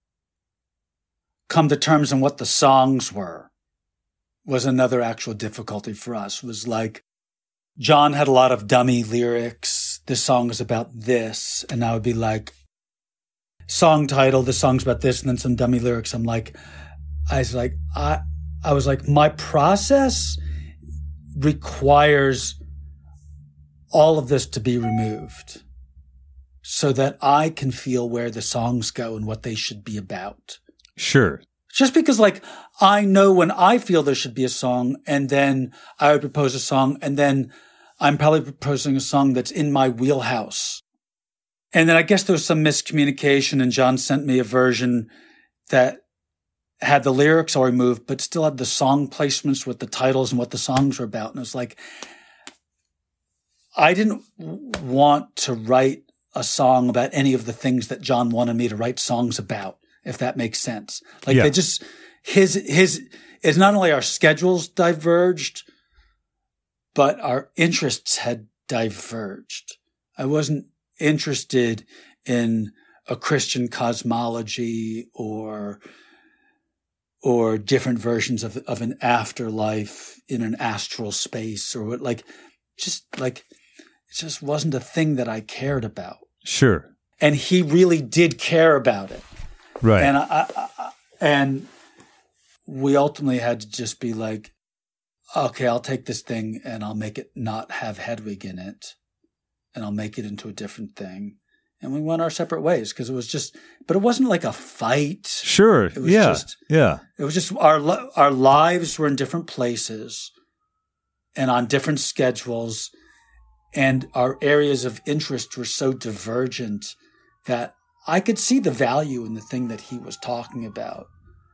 come to terms on what the songs were, was another actual difficulty for us. It was like, John had a lot of dummy lyrics. This song is about this. And I would be like, song title, this song's about this, and then some dummy lyrics. I'm like, I was like, I, I was like, my process requires all of this to be removed so that I can feel where the songs go and what they should be about.
Sure.
Just because, like, I know when I feel there should be a song, and then I would propose a song, and then I'm probably proposing a song that's in my wheelhouse. And then I guess there was some miscommunication, and John sent me a version that had the lyrics all removed, but still had the song placements with the titles and what the songs were about. And it was like, I didn't want to write a song about any of the things that John wanted me to write songs about, if that makes sense. Like,
yeah.
they just, his, his, it's not only our schedules diverged, but our interests had diverged. I wasn't interested in a Christian cosmology or or different versions of of an afterlife in an astral space, or what, like, just like, it just wasn't a thing that I cared about.
Sure.
And he really did care about it.
Right.
And I, I, And we ultimately had to just be like, okay, I'll take this thing and I'll make it not have Hedwig in it. And I'll make it into a different thing. And we went our separate ways because it was just, but it wasn't like a fight.
Sure.
It was
yeah.
just,
yeah.
It was just our, our lives were in different places and on different schedules. And our areas of interest were so divergent that I could see the value in the thing that he was talking about.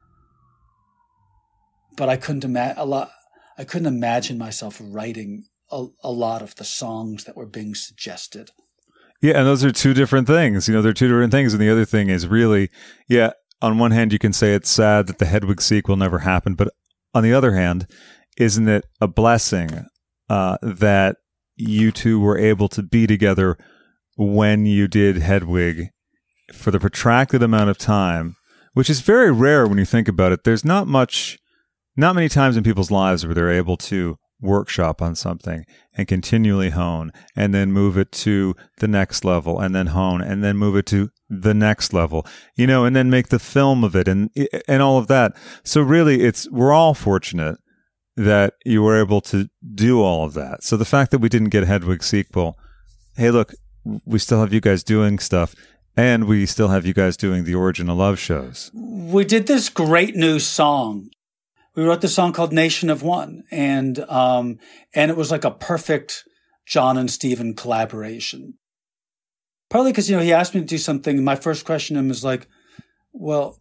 But I couldn't imagine a lot. I couldn't imagine myself writing a, a lot of the songs that were being suggested.
Yeah, and those are two different things. You know, they're two different things. And the other thing is really, yeah, on one hand, you can say it's sad that the Hedwig sequel never happened. But on the other hand, isn't it a blessing uh, that you two were able to be together when you did Hedwig for the protracted amount of time, which is very rare when you think about it. There's not much, not many times in people's lives where they're able to workshop on something and continually hone and then move it to the next level and then hone and then move it to the next level, you know, and then make the film of it and and all of that. So really it's, we're all fortunate that you were able to do all of that. So the fact that we didn't get Hedwig sequel, hey, look, we still have you guys doing stuff and we still have you guys doing the Origin of Love shows.
We did this great new song. We wrote this song called Nation of One, and um, and it was like a perfect John and Stephen collaboration. Partly because, you know, he asked me to do something, and my first question to him was like, well,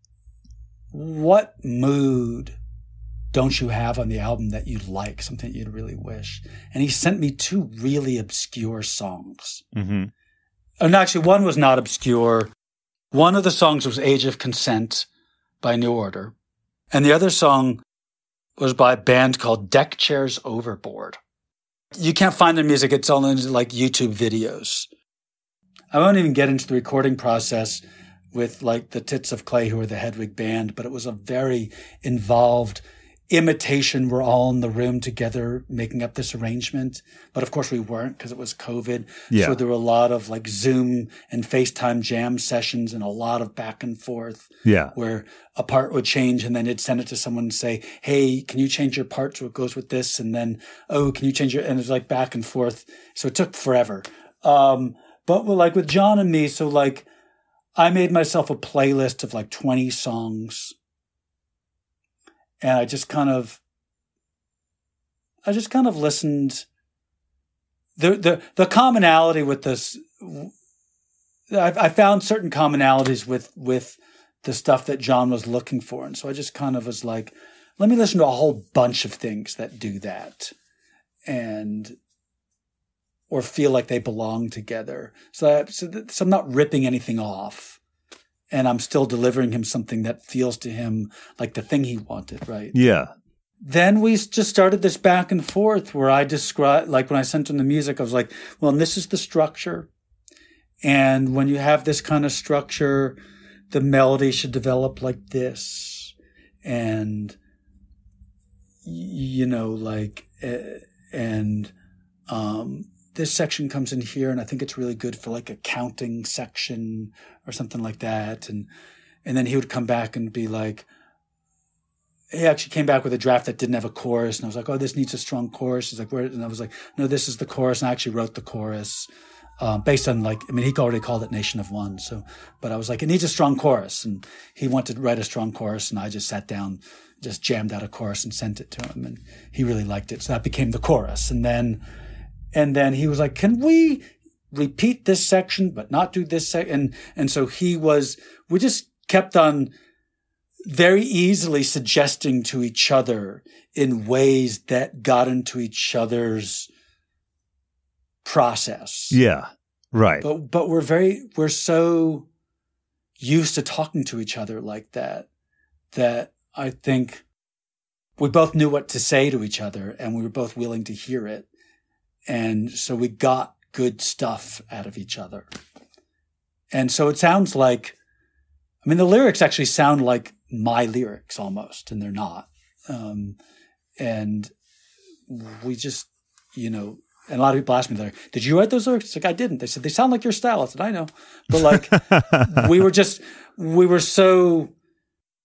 what mood don't you have on the album that you'd like, something you'd really wish? And he sent me two really obscure songs.
Mm-hmm.
And actually, one was not obscure. One of the songs was Age of Consent by New Order. And the other song was by a band called Deck Chairs Overboard. You can't find their music. It's all in like YouTube videos. I won't even get into the recording process with like the Tits of Clay, who are the Hedwig band, but it was a very involved imitation. We're all in the room together making up this arrangement. But of course we weren't because it was COVID.
Yeah.
So there were a lot of like Zoom and FaceTime jam sessions and a lot of back and forth.
Yeah.
Where a part would change and then it'd send it to someone and say, hey, can you change your part so it goes with this? And then, oh, can you change your, and it was like back and forth. So it took forever. Um, but like with John and me, so like I made myself a playlist of like twenty songs. And I just kind of, I just kind of listened. The the the commonality with this, I, I found certain commonalities with with the stuff that John was looking for, and so I just kind of was like, let me listen to a whole bunch of things that do that, and or feel like they belong together. So, I, so, that, so I'm not ripping anything off. And I'm still delivering him something that feels to him like the thing he wanted, right?
Yeah.
Then we just started this back and forth where I described, like when I sent him the music, I was like, well, and this is the structure. And when you have this kind of structure, the melody should develop like this. And, you know, like, uh, and, um, this section comes in here, and I think it's really good for like a counting section or something like that. And and then he would come back and be like, he actually came back with a draft that didn't have a chorus. And I was like, oh, this needs a strong chorus. He's like, where? And I was like, no, this is the chorus. And I actually wrote the chorus uh, based on like, I mean, he already called it Nation of One. So, but I was like, it needs a strong chorus. And he wanted to write a strong chorus. And I just sat down, just jammed out a chorus and sent it to him. And he really liked it. So that became the chorus. And then, And then he was like, can we repeat this section, but not do this section? And, and so he was, we just kept on very easily suggesting to each other in ways that got into each other's process.
Yeah. Right.
But, but we're very, we're so used to talking to each other like that, that I think we both knew what to say to each other and we were both willing to hear it. And so we got good stuff out of each other. And so it sounds like, I mean, the lyrics actually sound like my lyrics almost, and they're not. Um, and we just, you know, and a lot of people ask me, like, did you write those lyrics? It's like, I didn't. They said, they sound like your style. I said, I know. But like, we were just, we were so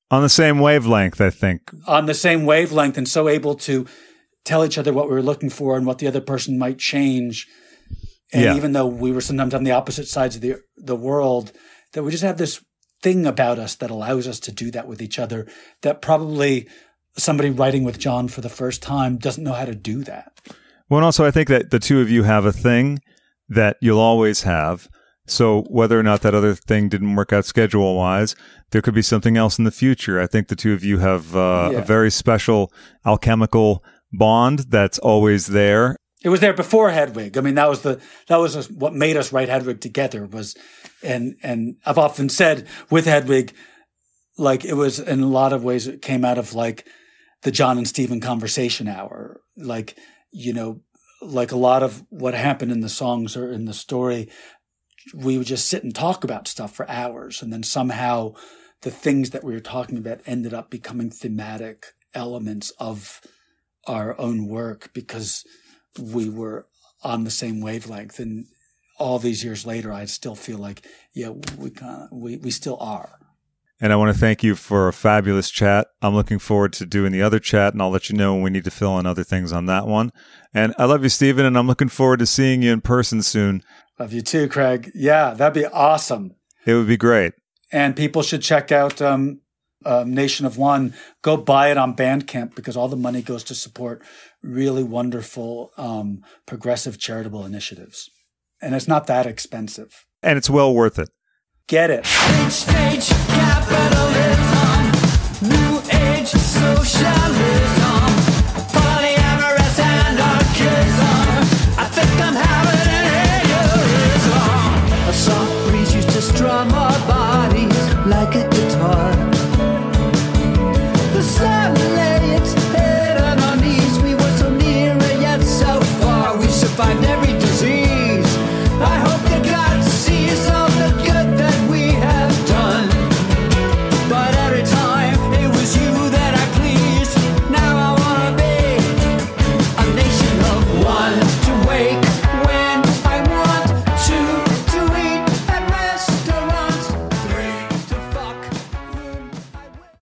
On the same wavelength, I think.
On the same wavelength, and so able to tell each other what we were looking for and what the other person might change. And
yeah.
even though we were sometimes on the opposite sides of the the world, that we just have this thing about us that allows us to do that with each other that probably somebody writing with John for the first time doesn't know how to do that.
Well, and also I think that the two of you have a thing that you'll always have. So whether or not that other thing didn't work out schedule-wise, there could be something else in the future. I think the two of you have uh, yeah. a very special alchemical bond that's always there.
It was there before Hedwig. I mean, that was the that was what made us write Hedwig together. Was, and and I've often said with Hedwig, like it was in a lot of ways it came out of like the John and Stephen conversation hour. Like you know, like a lot of what happened in the songs or in the story. We would just sit and talk about stuff for hours. And then somehow the things that we were talking about ended up becoming thematic elements of our own work because we were on the same wavelength. And all these years later, I still feel like, yeah, we kind of, we, we still are.
And I want to thank you for a fabulous chat. I'm looking forward to doing the other chat, and I'll let you know when we need to fill in other things on that one. And I love you, Stephen, and I'm looking forward to seeing you in person soon.
Love you too, Craig. Yeah, that'd be awesome.
It would be great.
And people should check out um, uh, Nation of One. Go buy it on Bandcamp because all the money goes to support really wonderful, um, progressive charitable initiatives. And it's not that expensive.
And it's well worth it.
Get it.
Stage, stage.